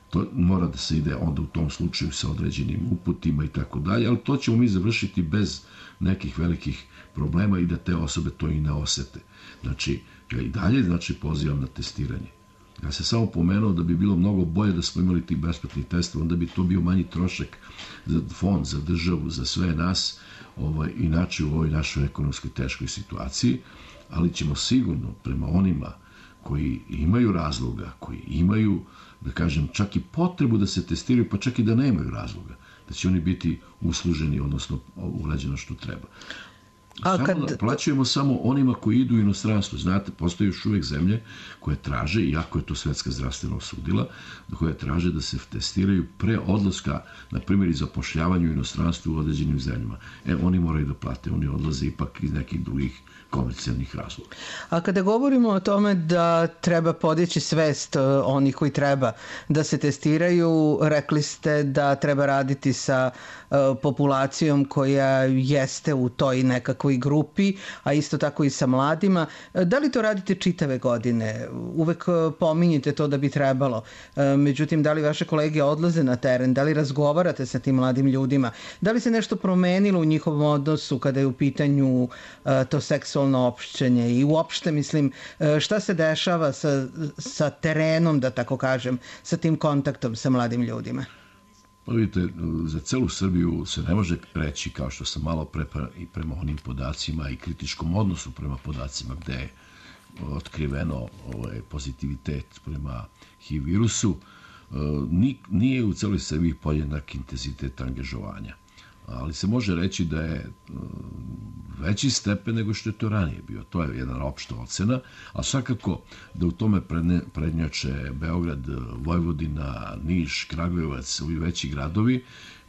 to mora da se ide onda u tom slučaju sa određenim uputima i tako dalje, ali to ćemo mi završiti bez nekih velikih problema i da te osobe to i ne osete. Znači, ja i dalje znači, pozivam na testiranje. Ja se samo pomenuo da bi bilo mnogo bolje da smo imali tih besplatnih testova, onda bi to bio manji trošak za fond, za državu, za sve nas, ovaj, inače u ovoj našoj ekonomskoj teškoj situaciji, ali ćemo sigurno prema onima koji imaju razloga, koji imaju, da kažem, čak i potrebu da se testiraju, pa čak i da nemaju razloga, da će oni biti usluženi, odnosno urađeno što treba. A kad... Samo plaćujemo samo onima koji idu u inostranstvo. Znate, postoje još uvek zemlje koje traže, iako je to Svetska zdravstvena osudila, koje traže da se testiraju pre odlaska, na primjer, i zapošljavanju u inostranstvu u određenim zemljama. E, oni moraju da plate, oni odlaze ipak iz nekih drugih komercijalnih razloga. A kada govorimo o tome da treba podići svest onih koji treba da se testiraju, rekli ste da treba raditi sa uh, populacijom koja jeste u toj nekakvoj grupi, a isto tako i sa mladima. Da li to radite čitave godine? Uvek pominjete to da bi trebalo. Uh, međutim, da li vaše kolege odlaze na teren? Da li razgovarate sa tim mladim ljudima? Da li se nešto promenilo u njihovom odnosu kada je u pitanju uh, to seksualno opšćenje i uopšte, mislim, šta se dešava sa, sa terenom, da tako kažem, sa tim kontaktom sa mladim ljudima? Pa vidite, za celu Srbiju se ne može reći, kao što sam malo pre i prema onim podacima i kritičkom odnosu prema podacima gde je otkriveno ovaj, pozitivitet prema H I V virusu, nije u celoj Srbiji podjednak intenzitet angažovanja. Ali se može reći da je veći stepen nego što je to ranije bio. To je jedna opšta ocena, a svakako da u tome prednjače Beograd, Vojvodina, Niš, Kragujevac, ovi veći gradovi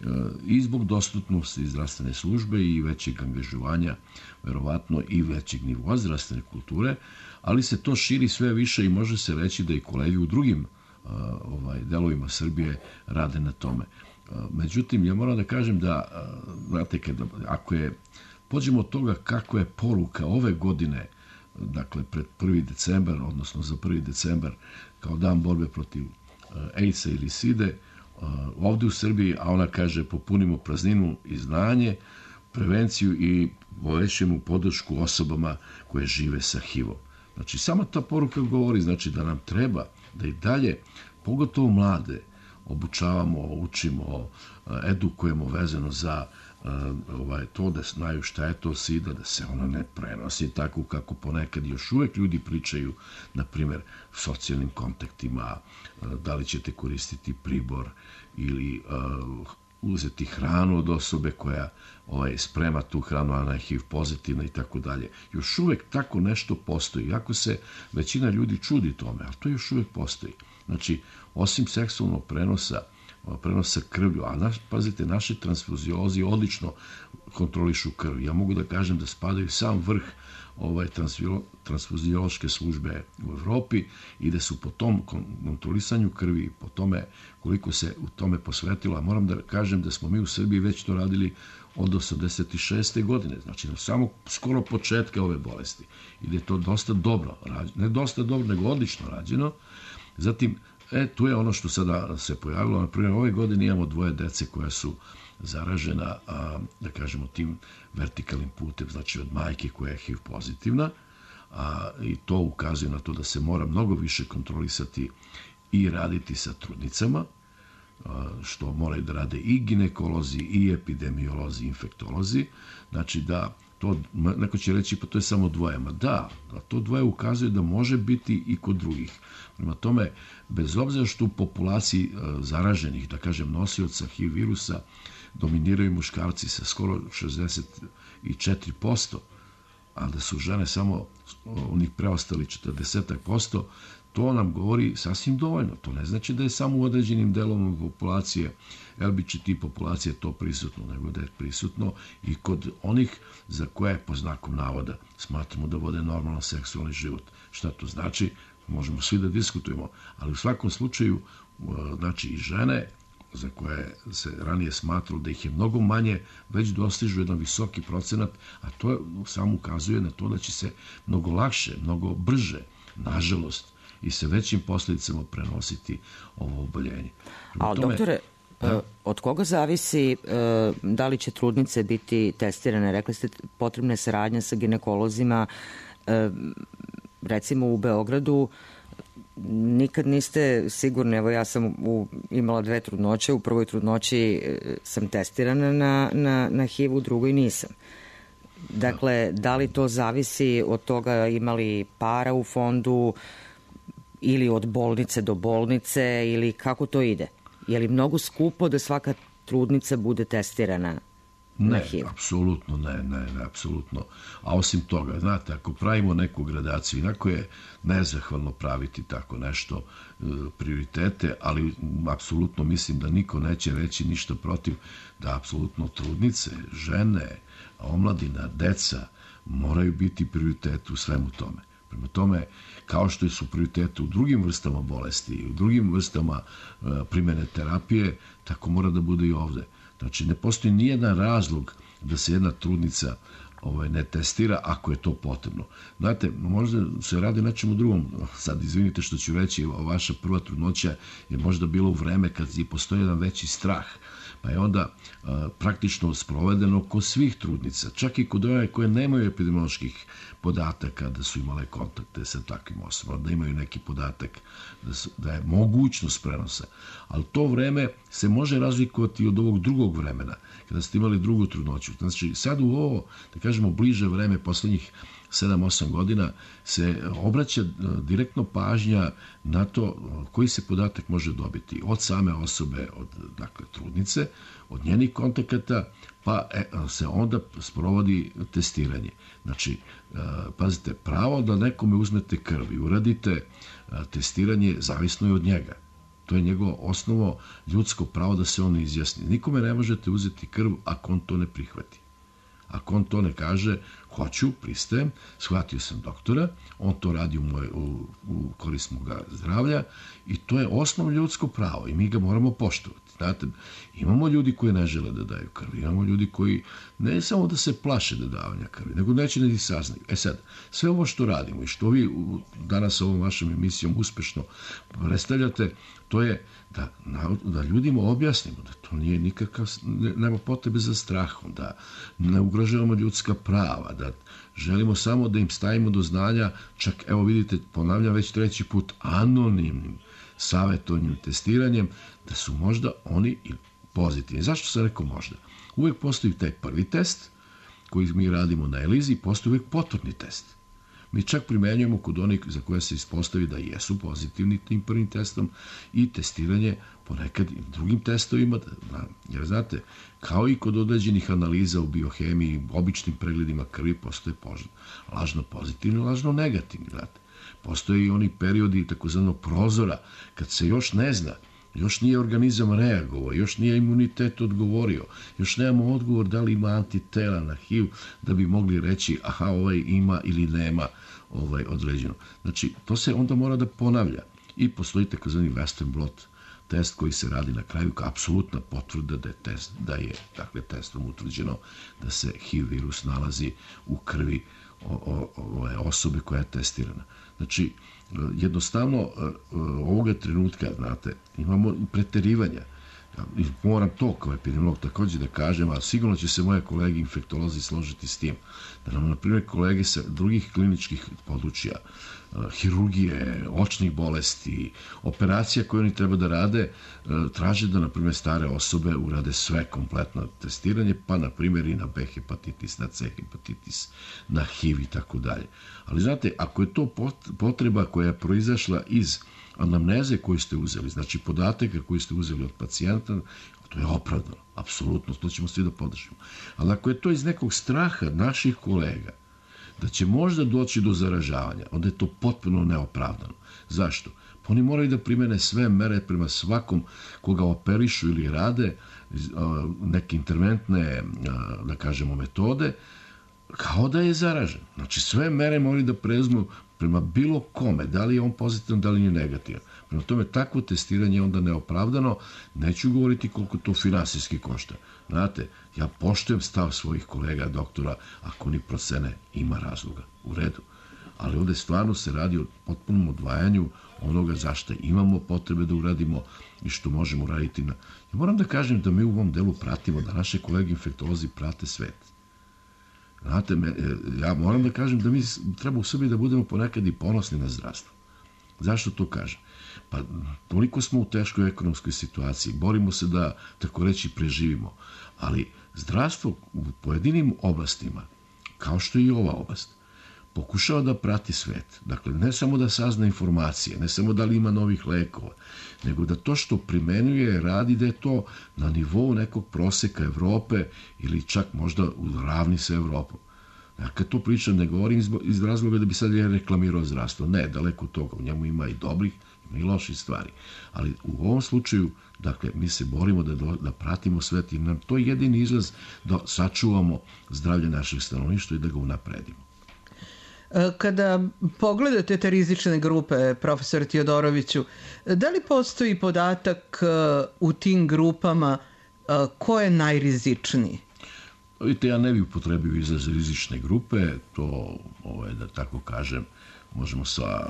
i zbog dostupnosti zdravstvene službe i većeg angažovanja, verovatno i većeg nivoa zdravstvene kulture, ali se to širi sve više i može se reći da i kolege u drugim ovaj, delovima Srbije rade na tome. Međutim, ja moram da kažem da, znate, kada, ako je, pođemo od toga kako je poruka ove godine, dakle, pred prvi decembar, odnosno za prvi decembar, kao dan borbe protiv AIDS-a ili SIDE, ovde u Srbiji, a ona kaže popunimo prazninu i znanje, prevenciju i povećamo podršku osobama koje žive sa H I V-om. Znači, sama ta poruka govori, znači, da nam treba da i dalje, pogotovo mlade, obučavamo, učimo, edukujemo vezano za ovaj, to da znaju šta je to SIDA, da se ona ne prenosi tako kako ponekad još uvek ljudi pričaju, na primjer, socijalnim kontaktima, da li ćete koristiti pribor ili uh, uzeti hranu od osobe koja ovaj, sprema tu hranu, a ona je H I V pozitivna i tako dalje. Još uvek tako nešto postoji, iako se većina ljudi čudi tome, ali to još uvek postoji. Znači, osim seksualnog prenosa, prenosa krvlju, a naš, pazite, naši transfuziolozi odlično kontrolišu krv. Ja mogu da kažem da spadaju sam vrh ovaj, transfuziološke službe u Evropi i da su po tom kontrolisanju krvi, po tome koliko se u tome posvetilo, a moram da kažem da smo mi u Srbiji već to radili od osamdeset šeste godine, znači samo skoro početka ove bolesti. I da je to dosta dobro rađeno, ne dosta dobro, nego odlično rađeno. Zatim, e, tu je ono što sada se pojavilo. Na primjer, ove godine imamo dvoje dece koja su zaražena, a, da kažemo, tim vertikalnim putem, znači od majke koja je H I V pozitivna, a, i to ukazuje na to da se mora mnogo više kontrolisati i raditi sa trudnicama, a, što moraju da rade i ginekolozi, i epidemiolozi, i infektolozi, znači da to, neko će reći, pa to je samo dvoje. Ma da, a to dvoje ukazuje da može biti i kod drugih. Prema tome, bez obzira što u populaciji zaraženih, da kažem, nosioca H I V virusa dominiraju muškarci sa skoro šezdeset četiri posto, a da su žene samo onih preostali četrdeset posto, to nam govori sasvim dovoljno. To ne znači da je samo u određenim delovima populacije, L B G T populacije to prisutno, nego da je prisutno i kod onih za koje, po znakom navoda, smatramo da vode normalno seksualni život. Šta to znači? Možemo svi da diskutujemo, ali u svakom slučaju, znači i žene za koje se ranije smatralo da ih je mnogo manje, već dostižu jedan visoki procenat, a to samo ukazuje na to da će se mnogo lakše, mnogo brže, nažalost, i sa većim posljedicama prenositi ovo oboljenje. A tome, doktore, da, od koga zavisi da li će trudnice biti testirane? Rekli ste potrebne saradnje sa ginekolozima. Recimo u Beogradu nikad niste sigurni, evo ja sam u, imala dve trudnoće, u prvoj trudnoći sam testirana na, na, na H I V, u drugoj nisam. Dakle, da li to zavisi od toga imali para u fondu ili od bolnice do bolnice ili kako to ide? Je li mnogo skupo da svaka trudnica bude testirana na H I V? Ne, apsolutno ne, ne, ne, apsolutno. A osim toga, znate, ako pravimo neku gradaciju, inako je nezahvalno praviti tako nešto, e, prioritete, ali apsolutno mislim da niko neće reći ništa protiv da apsolutno trudnice, žene, omladina, deca moraju biti prioritet u svemu tome. Prema tome, kao što su prioritete u drugim vrstama bolesti i u drugim vrstama e, primene terapije, tako mora da bude i ovde. Znači, ne postoji nijedan razlog da se jedna trudnica ovaj, ne testira ako je to potrebno. Znate, možda se radi nečemu drugom. Sad, izvinite što ću reći, vaša prva trudnoća je možda bilo u vreme kad je postoji jedan veći strah, pa je onda a, praktično sprovedeno kod svih trudnica, čak i kod one koje nemaju epidemioloških podataka da su imale kontakte sa takvim osobama, da imaju neki podatak da, su, da je mogućnost prenosa. Ali to vreme se može razlikovati od ovog drugog vremena, kada ste imali drugu trudnoću. Znači, sad u ovo, da kažemo, bliže vreme, poslednjih sedam osam godina, se obraća direktno pažnja na to koji se podatak može dobiti od same osobe, od dakle, trudnice, od njenih kontakata, pa e, se onda sprovodi testiranje. Znači, e, pazite, pravo da nekome uzmete krv i uradite e, testiranje zavisno je od njega. To je njegovo osnovo ljudsko pravo da se on izjasni. Nikome ne možete uzeti krv ako on to ne prihvati. Ako on to ne kaže, hoću, pristajem, shvatio sam doktora, on to radi u, moj, u, u korist moga zdravlja i to je osnovno ljudsko pravo i mi ga moramo poštovati. Znate, imamo ljudi koji ne žele da daju krvi, imamo ljudi koji ne samo da se plaše da davanja krvi, nego neće da ih saznaju. E sad, sve ovo što radimo i što vi danas ovom vašom emisijom uspešno predstavljate, to je da, da ljudima objasnimo da to nije nikakav, nema potrebe za strahom, da ne ugrožavamo ljudska prava, da želimo samo da im stavimo do znanja, čak, evo vidite, ponavljam već treći put, anonimnim savjetovanjem, testiranjem, da su možda oni i pozitivni. Zašto sam rekao možda? Uvijek postoji taj prvi test koji mi radimo na ELISI, postoji uvijek potvrdni test. Mi čak primenjujemo kod onih za koje se ispostavi da jesu pozitivni tim prvim testom i testiranje ponekad i drugim testovima, da, jer znate, kao i kod određenih analiza u biohemiji, običnim pregledima krvi postoje požno, lažno pozitivni, lažno negativni, znate. Postoje i oni periodi takozvanog prozora, kad se još ne zna, još nije organizam reagovao, još nije imunitet odgovorio, još nemamo odgovor da li ima antitela na H I V, da bi mogli reći aha, ovaj ima ili nema ovaj određeno. Znači, to se onda mora da ponavlja. I postoji takozvani Western blot test koji se radi na kraju kao apsolutna potvrda da je, test, da je dakle, testom utvrđeno da se H I V virus nalazi u krvi o, o, o, osobe koja je testirana. Znači, jednostavno, ovoga trenutka, znate, imamo preterivanja. I moram to kao epidemiolog također da kažem, a sigurno će se moje kolege infektolozi složiti s tim. Da nam, na primjer, kolege sa drugih kliničkih područja, hirurgije, očnih bolesti, operacija koje oni treba da rade, traže da, na primjer, stare osobe urade sve kompletno testiranje, pa, na primjer, i na B hepatitis, na C hepatitis, na H I V i tako dalje. Ali, znate, ako je to potreba koja je proizašla iz anamneze koju ste uzeli, znači podataka koju ste uzeli od pacijenta, to je opravdano, apsolutno, to ćemo svi da podržimo. Ali ako je to iz nekog straha naših kolega, da će možda doći do zaražavanja, onda je to potpuno neopravdano. Zašto? Pa oni moraju da primene sve mere prema svakom koga operišu ili rade neke interventne, da kažemo, metode, kao da je zaražen. Znači, sve mere moraju da prezmu prema bilo kome, da li je on pozitivan, da li je negativan. Prema tome, takvo testiranje je onda neopravdano. Neću govoriti koliko to finansijski košta. Znate, ja poštujem stav svojih kolega, doktora, ako oni procene ima razloga. U redu. ali ovde stvarno se radi o potpunom odvajanju onoga zašto imamo potrebe da uradimo i što možemo raditi. Na... Ja moram da kažem da mi u ovom delu pratimo, da naše kolege infektolozi prate svet. Znate, me, ja moram da kažem da mi treba u Srbiji da budemo ponekad i ponosni na zdravstvo. Zašto to kažem? Pa toliko smo u teškoj ekonomskoj situaciji, borimo se da, tako reći, preživimo, ali zdravstvo u pojedinim oblastima, kao što je i ova oblast, pokušava da prati svet. Dakle, ne samo da sazna informacije, ne samo da li ima novih lekova, nego da to što primenjuje radi da je to na nivou nekog proseka Evrope ili čak možda u ravni sa Evropom. Ja kad to pričam, ne govorim iz razloga da bi sad je reklamirao zdravstvo. Ne, daleko od toga. U njemu ima i dobrih, ima i loših stvari. Ali u ovom slučaju, dakle, mi se borimo da, da pratimo svet i nam to je jedini izlaz da sačuvamo zdravlje našeg stanovništva i da ga unapredimo. Kada pogledate te rizične grupe, profesor Tiodoroviću, da li postoji podatak u tim grupama ko je najrizičniji? Vidite, ja ne bih upotrebio izraz rizične grupe, to, ovaj, da tako kažem, možemo sa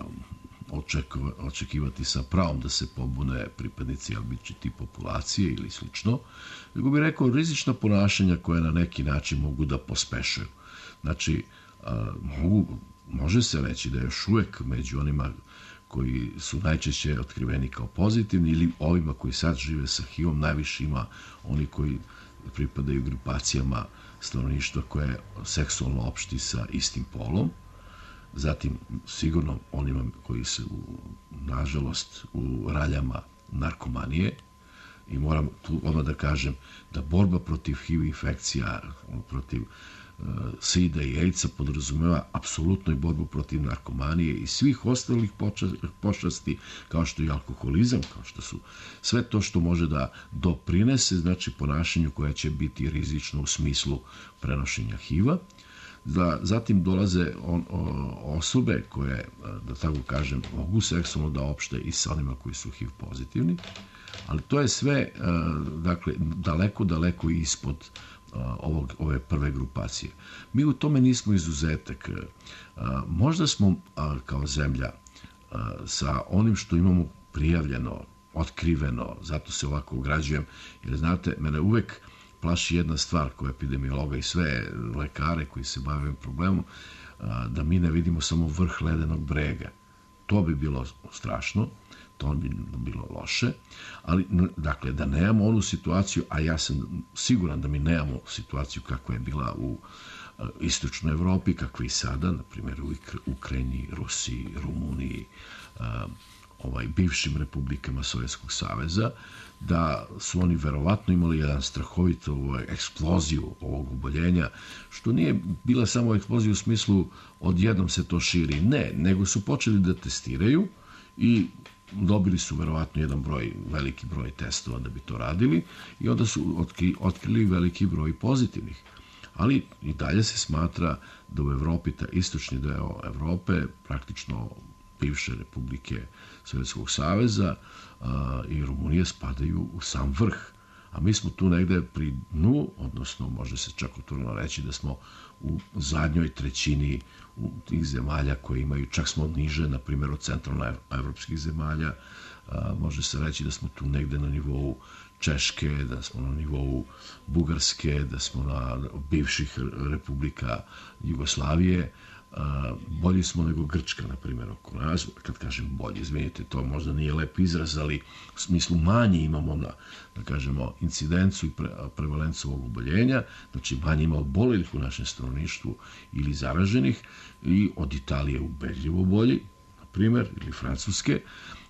očekivati sa pravom da se pobune pripadnici el ge be te populacije ili slično, nego bih rekao rizična ponašanja koje na neki način mogu da pospešuju. Znači, a, mogu, može se reći da još uvek među onima koji su najčešće otkriveni kao pozitivni ili ovima koji sad žive sa ha i vom najviše ima oni koji pripadaju grupacijama stanovništva koje seksualno opšti sa istim polom. Zatim, sigurno onima koji su, nažalost, u raljama narkomanije. I moram tu odmah da kažem da borba protiv ha i ve infekcija, protiv uh, sida i AIDS-a podrazumeva apsolutno i borbu protiv narkomanije i svih ostalih pošasti, kao što je alkoholizam, kao što su sve to što može da doprinese, znači, ponašanju koje će biti rizično u smislu prenošenja ha i ve-a. Da, zatim dolaze on, o, osobe koje, da tako kažem, mogu seksualno da opšte i sa onima koji su ha i ve pozitivni, ali to je sve, dakle, daleko, daleko ispod ovog, ove prve grupacije. Mi u tome nismo izuzetak. Možda smo kao zemlja sa onim što imamo prijavljeno, otkriveno, zato se ovako ograđujem, jer znate, mene uvek plaši jedna stvar koja epidemiologa i sve lekare koji se bave ovim problemom, da mi ne vidimo samo vrh ledenog brega. To bi bilo strašno, to bi bilo loše, ali, dakle, da nemamo onu situaciju, a ja sam siguran da mi nemamo situaciju kakva je bila u istočnoj Evropi, kakva i sada, na primjer u Ukrajini, Rusiji, Rumuniji, ovaj, bivšim republikama Sovjetskog saveza, da su oni verovatno imali jedan strahovit ovaj, eksploziju ovog oboljenja, što nije bila samo eksplozija u smislu odjednom se to širi. Ne, nego su počeli da testiraju i dobili su verovatno jedan broj, veliki broj testova da bi to radili i onda su otkri, otkrili veliki broj pozitivnih. Ali i dalje se smatra da u Evropi, ta istočni deo Evrope, praktično bivše republike Sovjetskog saveza a, i Rumunije spadaju u sam vrh. A mi smo tu negde pri dnu, odnosno može se čak otvoreno reći da smo u zadnjoj trećini u tih zemalja koje imaju, čak smo niže, na primjer, od centralnoevropskih zemalja. A, može se reći da smo tu negde na nivou Češke, da smo na nivou Bugarske, da smo na bivših republika Jugoslavije. Bolji smo nego Grčka, na primjer, oko nas. Kad kažem bolji, izvinite, to možda nije lep izraz, ali u smislu manji imamo na, da kažemo, incidencu i pre, prevalencu ovog oboljenja, znači manje ima obolelih u našem stanovništvu ili zaraženih, i od Italije ubedljivo bolji, na primjer, ili Francuske,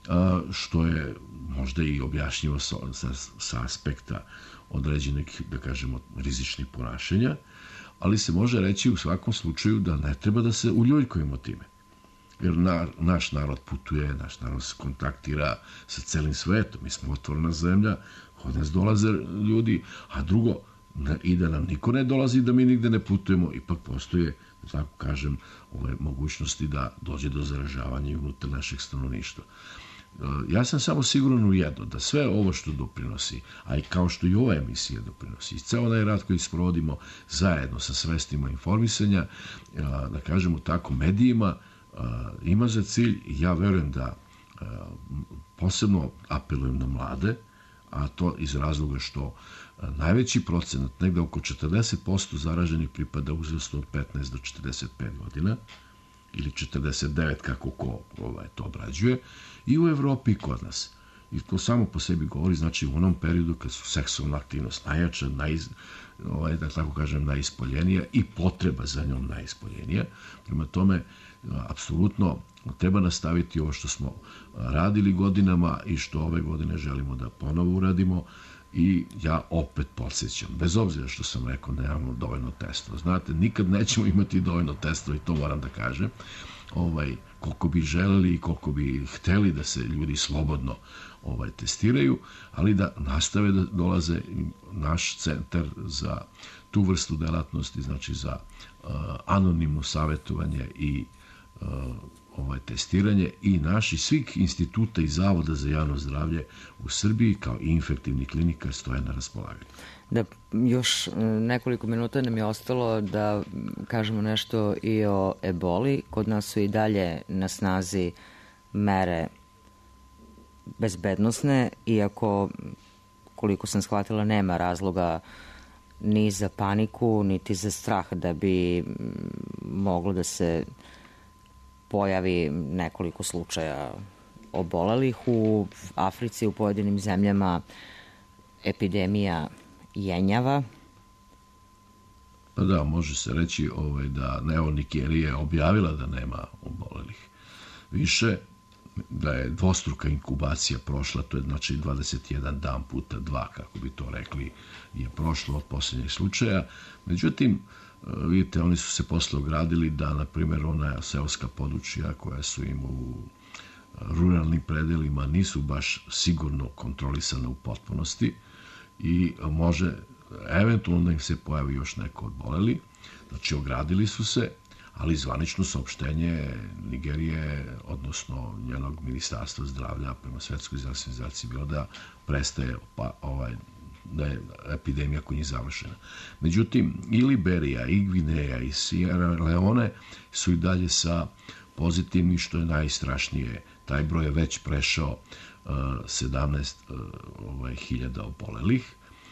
što je možda i objašnjivo sa, sa, sa aspekta određenih, da kažemo, rizičnih ponašanja, ali se može reći u svakom slučaju da ne treba da se uljuljkujemo time. Jer na, naš narod putuje, naš narod se kontaktira sa celim svetom, mi smo otvorena zemlja, od nas dolaze ljudi, a drugo, ne, i da nam niko ne dolazi, da mi nigde ne putujemo, ipak postoje, da tako kažem, ove mogućnosti da dođe do zaražavanja i unutar našeg stanovništva. Ja sam samo siguran u jedno, da sve ovo što doprinosi, a i kao što i ova emisija doprinosi, i ceo onaj rad koji sprovodimo zajedno sa sredstvima informisanja, da kažemo tako, medijima, ima za cilj, ja verujem da posebno apelujem na mlade, a to iz razloga što najveći procenat, negde oko četrdeset posto zaraženih pripada uzrastu od petnaest do četrdeset pet godina, ili četrdeset devet kako ko ovaj, to obrađuje, i u Evropi i kod nas. I to samo po sebi govori, znači u onom periodu kad su seksualna aktivnost najjača, najz, ovaj, da tako kažem, najispoljenija i potreba za njom najispoljenija. Prema tome, apsolutno treba nastaviti ovo što smo radili godinama i što ove godine želimo da ponovo uradimo. I ja opet podsjećam, bez obzira što sam rekao nemamo dovoljno testova. Znate, nikad nećemo imati dovoljno testova i to moram da kažem. Ovaj, koliko bi želeli i koliko bi hteli da se ljudi slobodno ovaj, testiraju, ali da nastave da dolaze naš centar za tu vrstu delatnosti, znači za uh, anonimno savjetovanje i uh, ovaj, testiranje i naši svih instituta i zavoda za javno zdravlje u Srbiji kao i infektivnih klinika stoje na raspolaganju. Da, još nekoliko minuta nam je ostalo da kažemo nešto i o eboli. Kod nas su i dalje na snazi mere bezbednosne, iako, koliko sam shvatila, nema razloga ni za paniku, niti za strah da bi moglo da se pojavi nekoliko slučaja obolelih. U Africi, u pojedinim zemljama epidemija jenjava. Pa da, može se reći ovaj, da evo Nigerija je objavila da nema obolelih više, da je dvostruka inkubacija prošla, to je znači dvadeset jedan dan puta dva, kako bi to rekli, je prošlo od posljednjeg slučaja. Međutim, vidite, oni su se posle ogradili da, na primjer, ona seoska područja koja su im u ruralnim predelima nisu baš sigurno kontrolisane u potpunosti i može eventualno da im se pojavi još neko odboleli. Znači, ogradili su se, ali zvanično saopštenje Nigerije, odnosno njenog ministarstva zdravlja prema Svetskoj zdravstvenoj organizaciji bilo da prestaje pa, ovaj, da je epidemija kod njih završena. Međutim, i Liberija, i Gvineja, i Sierra Leone su i dalje sa pozitivnim, što je najstrašnije. Taj broj je već prešao uh, sedamnaest hiljada uh, ovaj, obolelih,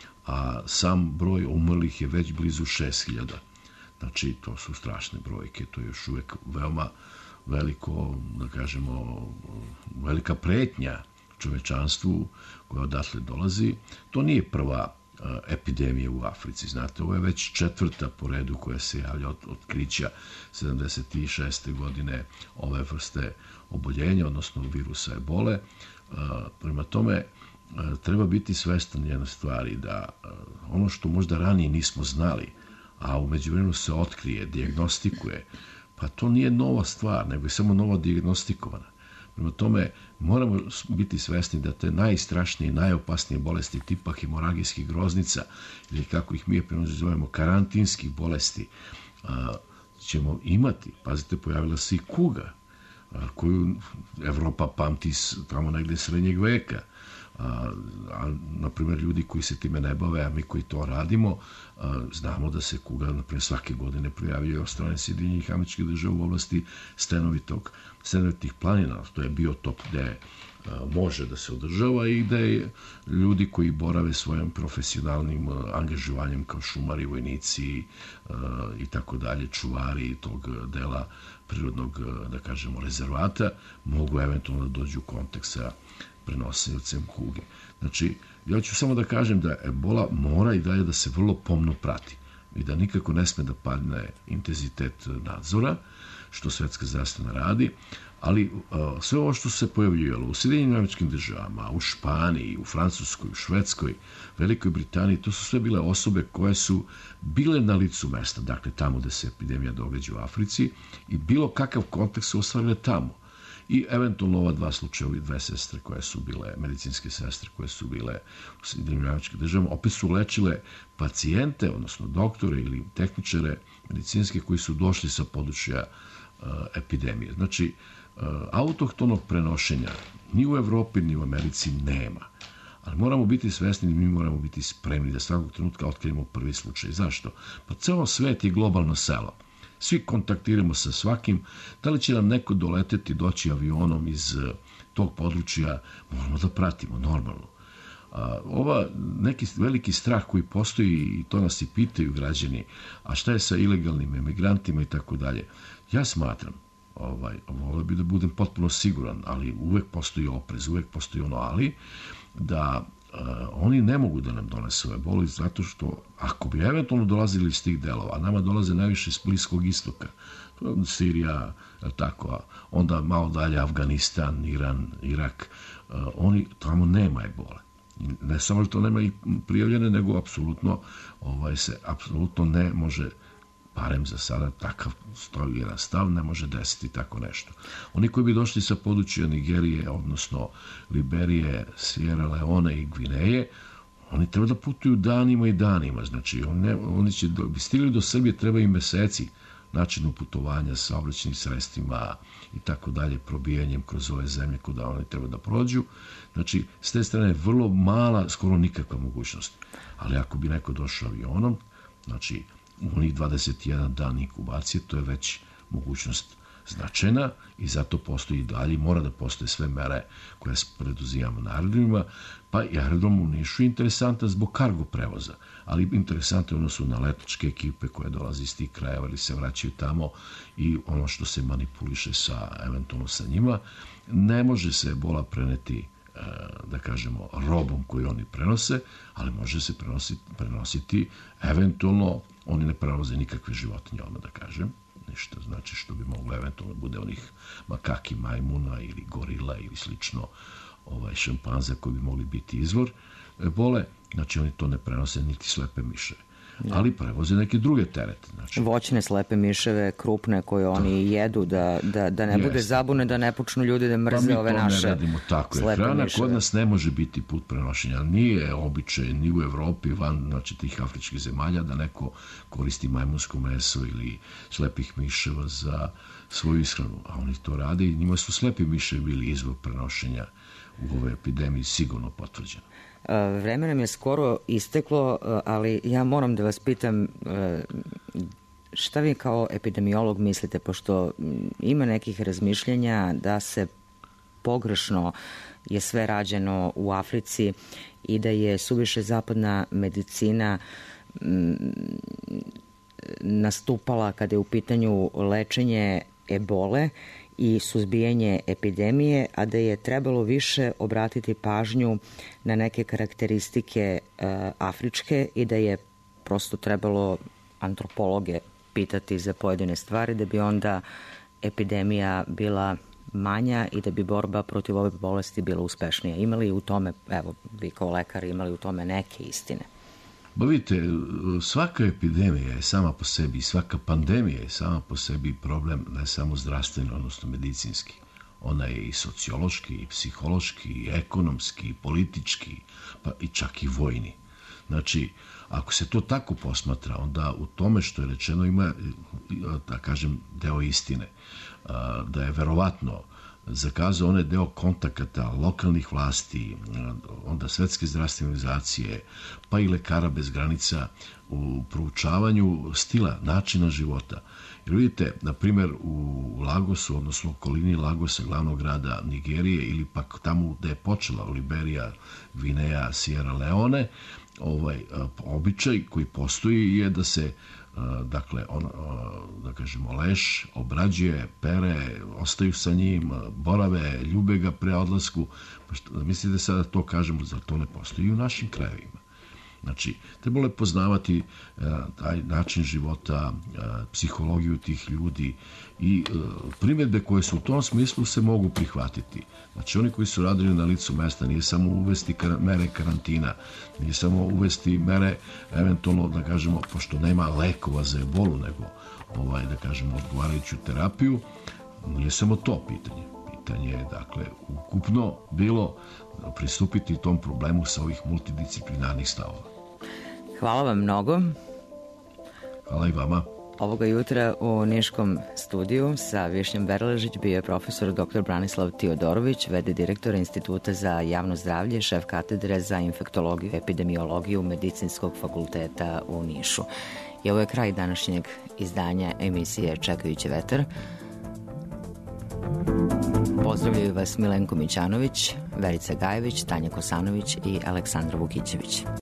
a sam broj umrlih je već blizu šest hiljada. Znači, to su strašne brojke, to je još uvek veoma veliko, da kažemo, velika pretnja čovečanstvu koja odatle dolazi. To nije prva uh, epidemija u Africi, znate, ovo je već četvrta po redu koja se javlja od otkrića sedamdeset šeste godine ove vrste oboljenja, odnosno virusa ebole. Uh, prema tome, uh, treba biti svestan jedne stvari, da uh, ono što možda ranije nismo znali, a u međuvremenu se otkrije, dijagnostikuje, pa to nije nova stvar, nego je samo novo dijagnostikovana. Prema tome, moramo biti svesni da te najstrašnije i najopasnije bolesti tipa hemoragijskih groznica, ili kako ih mi zovemo karantinskih bolesti, a, ćemo imati. Pazite, pojavila se i kuga, a, koju Evropa pamti tamo negde srednjeg veka. A, a, na primjer, ljudi koji se time ne bave, a mi koji to radimo, a, znamo da se kuga, na primjer, svake godine prijavljuje od strane Sjedinjenih Američkih Država u oblasti stenovitog, stenovitih planina. To je biotop gde a, može da se održava i gde ljudi koji borave svojim profesionalnim a, angažovanjem kao šumari, vojnici a, i tako dalje, čuvari tog dela prirodnog, a, da kažemo, rezervata, mogu eventualno da dođu u kontakt sa prenosiocem kuge. Znači, ja ću samo da kažem da ebola mora i dalje da se vrlo pomno prati i da nikako ne sme da padne intenzitet nadzora, što Svetska zdravstvena radi, ali uh, sve ovo što se pojavljivalo u Sjedinjenim Američkim Državama, u Španiji, u Francuskoj, u Švedskoj, Velikoj Britaniji, to su sve bile osobe koje su bile na licu mesta, dakle tamo gde se epidemija događa u Africi i bilo kakav kontakt su ostvarile tamo. I eventualno ova dva slučaja, ove dve sestre koje su bile, medicinske sestre koje su bile u Sjedinjenim Američkim Državama, opet su lečile pacijente, odnosno doktore ili tehničare medicinske koji su došli sa područja uh, epidemije. Znači, uh, autohtonog prenošenja ni u Evropi ni u Americi nema. Ali moramo biti svesni i mi moramo biti spremni da svakog trenutka otkrijemo prvi slučaj. Zašto? Pa ceo svet je globalno selo. Svi kontaktiramo sa svakim. Da li će nam neko doleteti, doći avionom iz tog područja, moramo da pratimo normalno. A, ova neki veliki strah koji postoji, i to nas i pitaju građani, a šta je sa ilegalnim emigrantima i tako dalje. Ja smatram, ovaj, volio bi da budem potpuno siguran, ali uvek postoji oprez, uvek postoji ono ali, da uh, oni ne mogu da nam donesu ove bolesti, zato što ako bi eventualno dolazili iz tih delova, a nama dolaze najviše iz Bliskog istoka, to je Sirija, tako, onda malo dalje Afganistan, Iran, Irak, uh, oni tamo nema ebole. Ne samo što to nema i prijavljene, nego apsolutno ovaj, se apsolutno ne može, barem za sada takav stoji jedan stav, ne može desiti tako nešto. Oni koji bi došli sa područja Nigerije, odnosno Liberije, Sierra Leone i Gvineje, oni treba da putuju danima i danima. Znači, on ne, oni će do, bi stigli do Srbije, treba im meseci načinu putovanja, saobraćajnim sredstvima i tako dalje, probijanjem kroz ove zemlje kuda oni treba da prođu. Znači, s te strane je vrlo mala, skoro nikakva mogućnost. Ali ako bi neko došao avionom, znači, u onih dvadeset jedan dan inkubacije, to je već mogućnost značajna i zato postoji i dalje, mora da postoje sve mere koje preduzimamo na aerodromima, pa i aerodrom u Nišu je interesantan zbog kargo prevoza, ali interesantno je odnosu na letačke ekipe koje dolaze iz tih krajeva ili se vraćaju tamo i ono što se manipuliše sa, eventualno sa njima. Ne može se ebola preneti, da kažemo, robom koju oni prenose, ali može se prenositi, prenositi eventualno, oni ne prenose nikakve životinje, ono da kažem, ništa, znači što bi moglo eventualno bude onih makaki, majmuna ili gorila ili slično, ovaj, šimpanza koji bi mogli biti izvor ebole, znači oni to ne prenose niti slepe miševe. Da. Ali prevoze neke druge terete. Znači. Voćne slepe miševe, krupne koje oni da. jedu, da, da, da ne Jeste. bude zabune, da ne počnu ljudi da mrze pa ove naše slepe miševe. Pa mi to ne radimo tako. Je. Hrana miševe. Kod nas ne može biti put prenošenja. Nije običaj ni u Evropi, van znači, tih afričkih zemalja, da neko koristi majmunsko meso ili slepih miševa za svoju ishranu. A oni to rade i njima su slepi miševi bili izvor prenošenja u ovoj epidemiji sigurno potvrđeno. Vreme nam je skoro isteklo, ali ja moram da vas pitam šta vi kao epidemiolog mislite, pošto ima nekih razmišljenja da se pogrešno je sve rađeno u Africi i da je suviše zapadna medicina nastupala kada je u pitanju lečenje ebole i suzbijanje epidemije, a da je trebalo više obratiti pažnju na neke karakteristike e, afričke i da je prosto trebalo antropologe pitati za pojedine stvari da bi onda epidemija bila manja i da bi borba protiv ove bolesti bila uspešnija. Imali u tome, evo, vi kao lekari imali u tome neke istine? Ba vidite, svaka epidemija je sama po sebi, svaka pandemija je sama po sebi problem ne samo zdravstveni, odnosno medicinski. Ona je i sociološki, i psihološki, i ekonomski, i politički, pa i čak i vojni. Znači, ako se to tako posmatra, onda u tome što je rečeno ima, da kažem, deo istine. Da je verovatno zakazao onaj deo kontakata lokalnih vlasti, onda Svetske zdravstvene organizacije, pa i Lekara bez granica u proučavanju stila, načina života. Jer vidite, na primjer, u Lagosu, odnosno okolini Lagosa, glavnog grada Nigerije, ili pak tamo gde je počela Liberija, Gvineja, Sierra Leone, ovaj običaj koji postoji je da se dakle, on, da kažemo, leš obrađuje, pere, ostaju sa njim, borave, ljube ga pre odlasku. Pa što, mislite sada to kažemo, za to ne postoji i u našim krajevima. Znači, trebalo je poznavati uh, taj način života, uh, psihologiju tih ljudi i uh, primjedbe koje su u tom smislu se mogu prihvatiti. Znači, oni koji su radili na licu mesta, nije samo uvesti kar mere karantina, nije samo uvesti mere, eventualno, da kažemo, pošto nema lekova za ebolu, nego, ovaj, da kažemo, odgovarajuću terapiju, nije samo to pitanje. Pitanje je, dakle, ukupno bilo pristupiti tom problemu sa ovih multidisciplinarnih stavova. Hvala vam mnogo. Hvala i vama. Ovoga jutra u Niškom studiju sa Višnjom Berležić bio je profesor doktor Branislav Tiodorović, v d direktor Instituta za javno zdravlje, šef katedre za infektologiju i epidemiologiju Medicinskog fakulteta u Nišu. I ovo je kraj današnjeg izdanja emisije Čekajući vetar. Pozdravljaju vas Milenko Mićanović, Verica Gajević, Tanja Kosanović i Aleksandra Vukićević.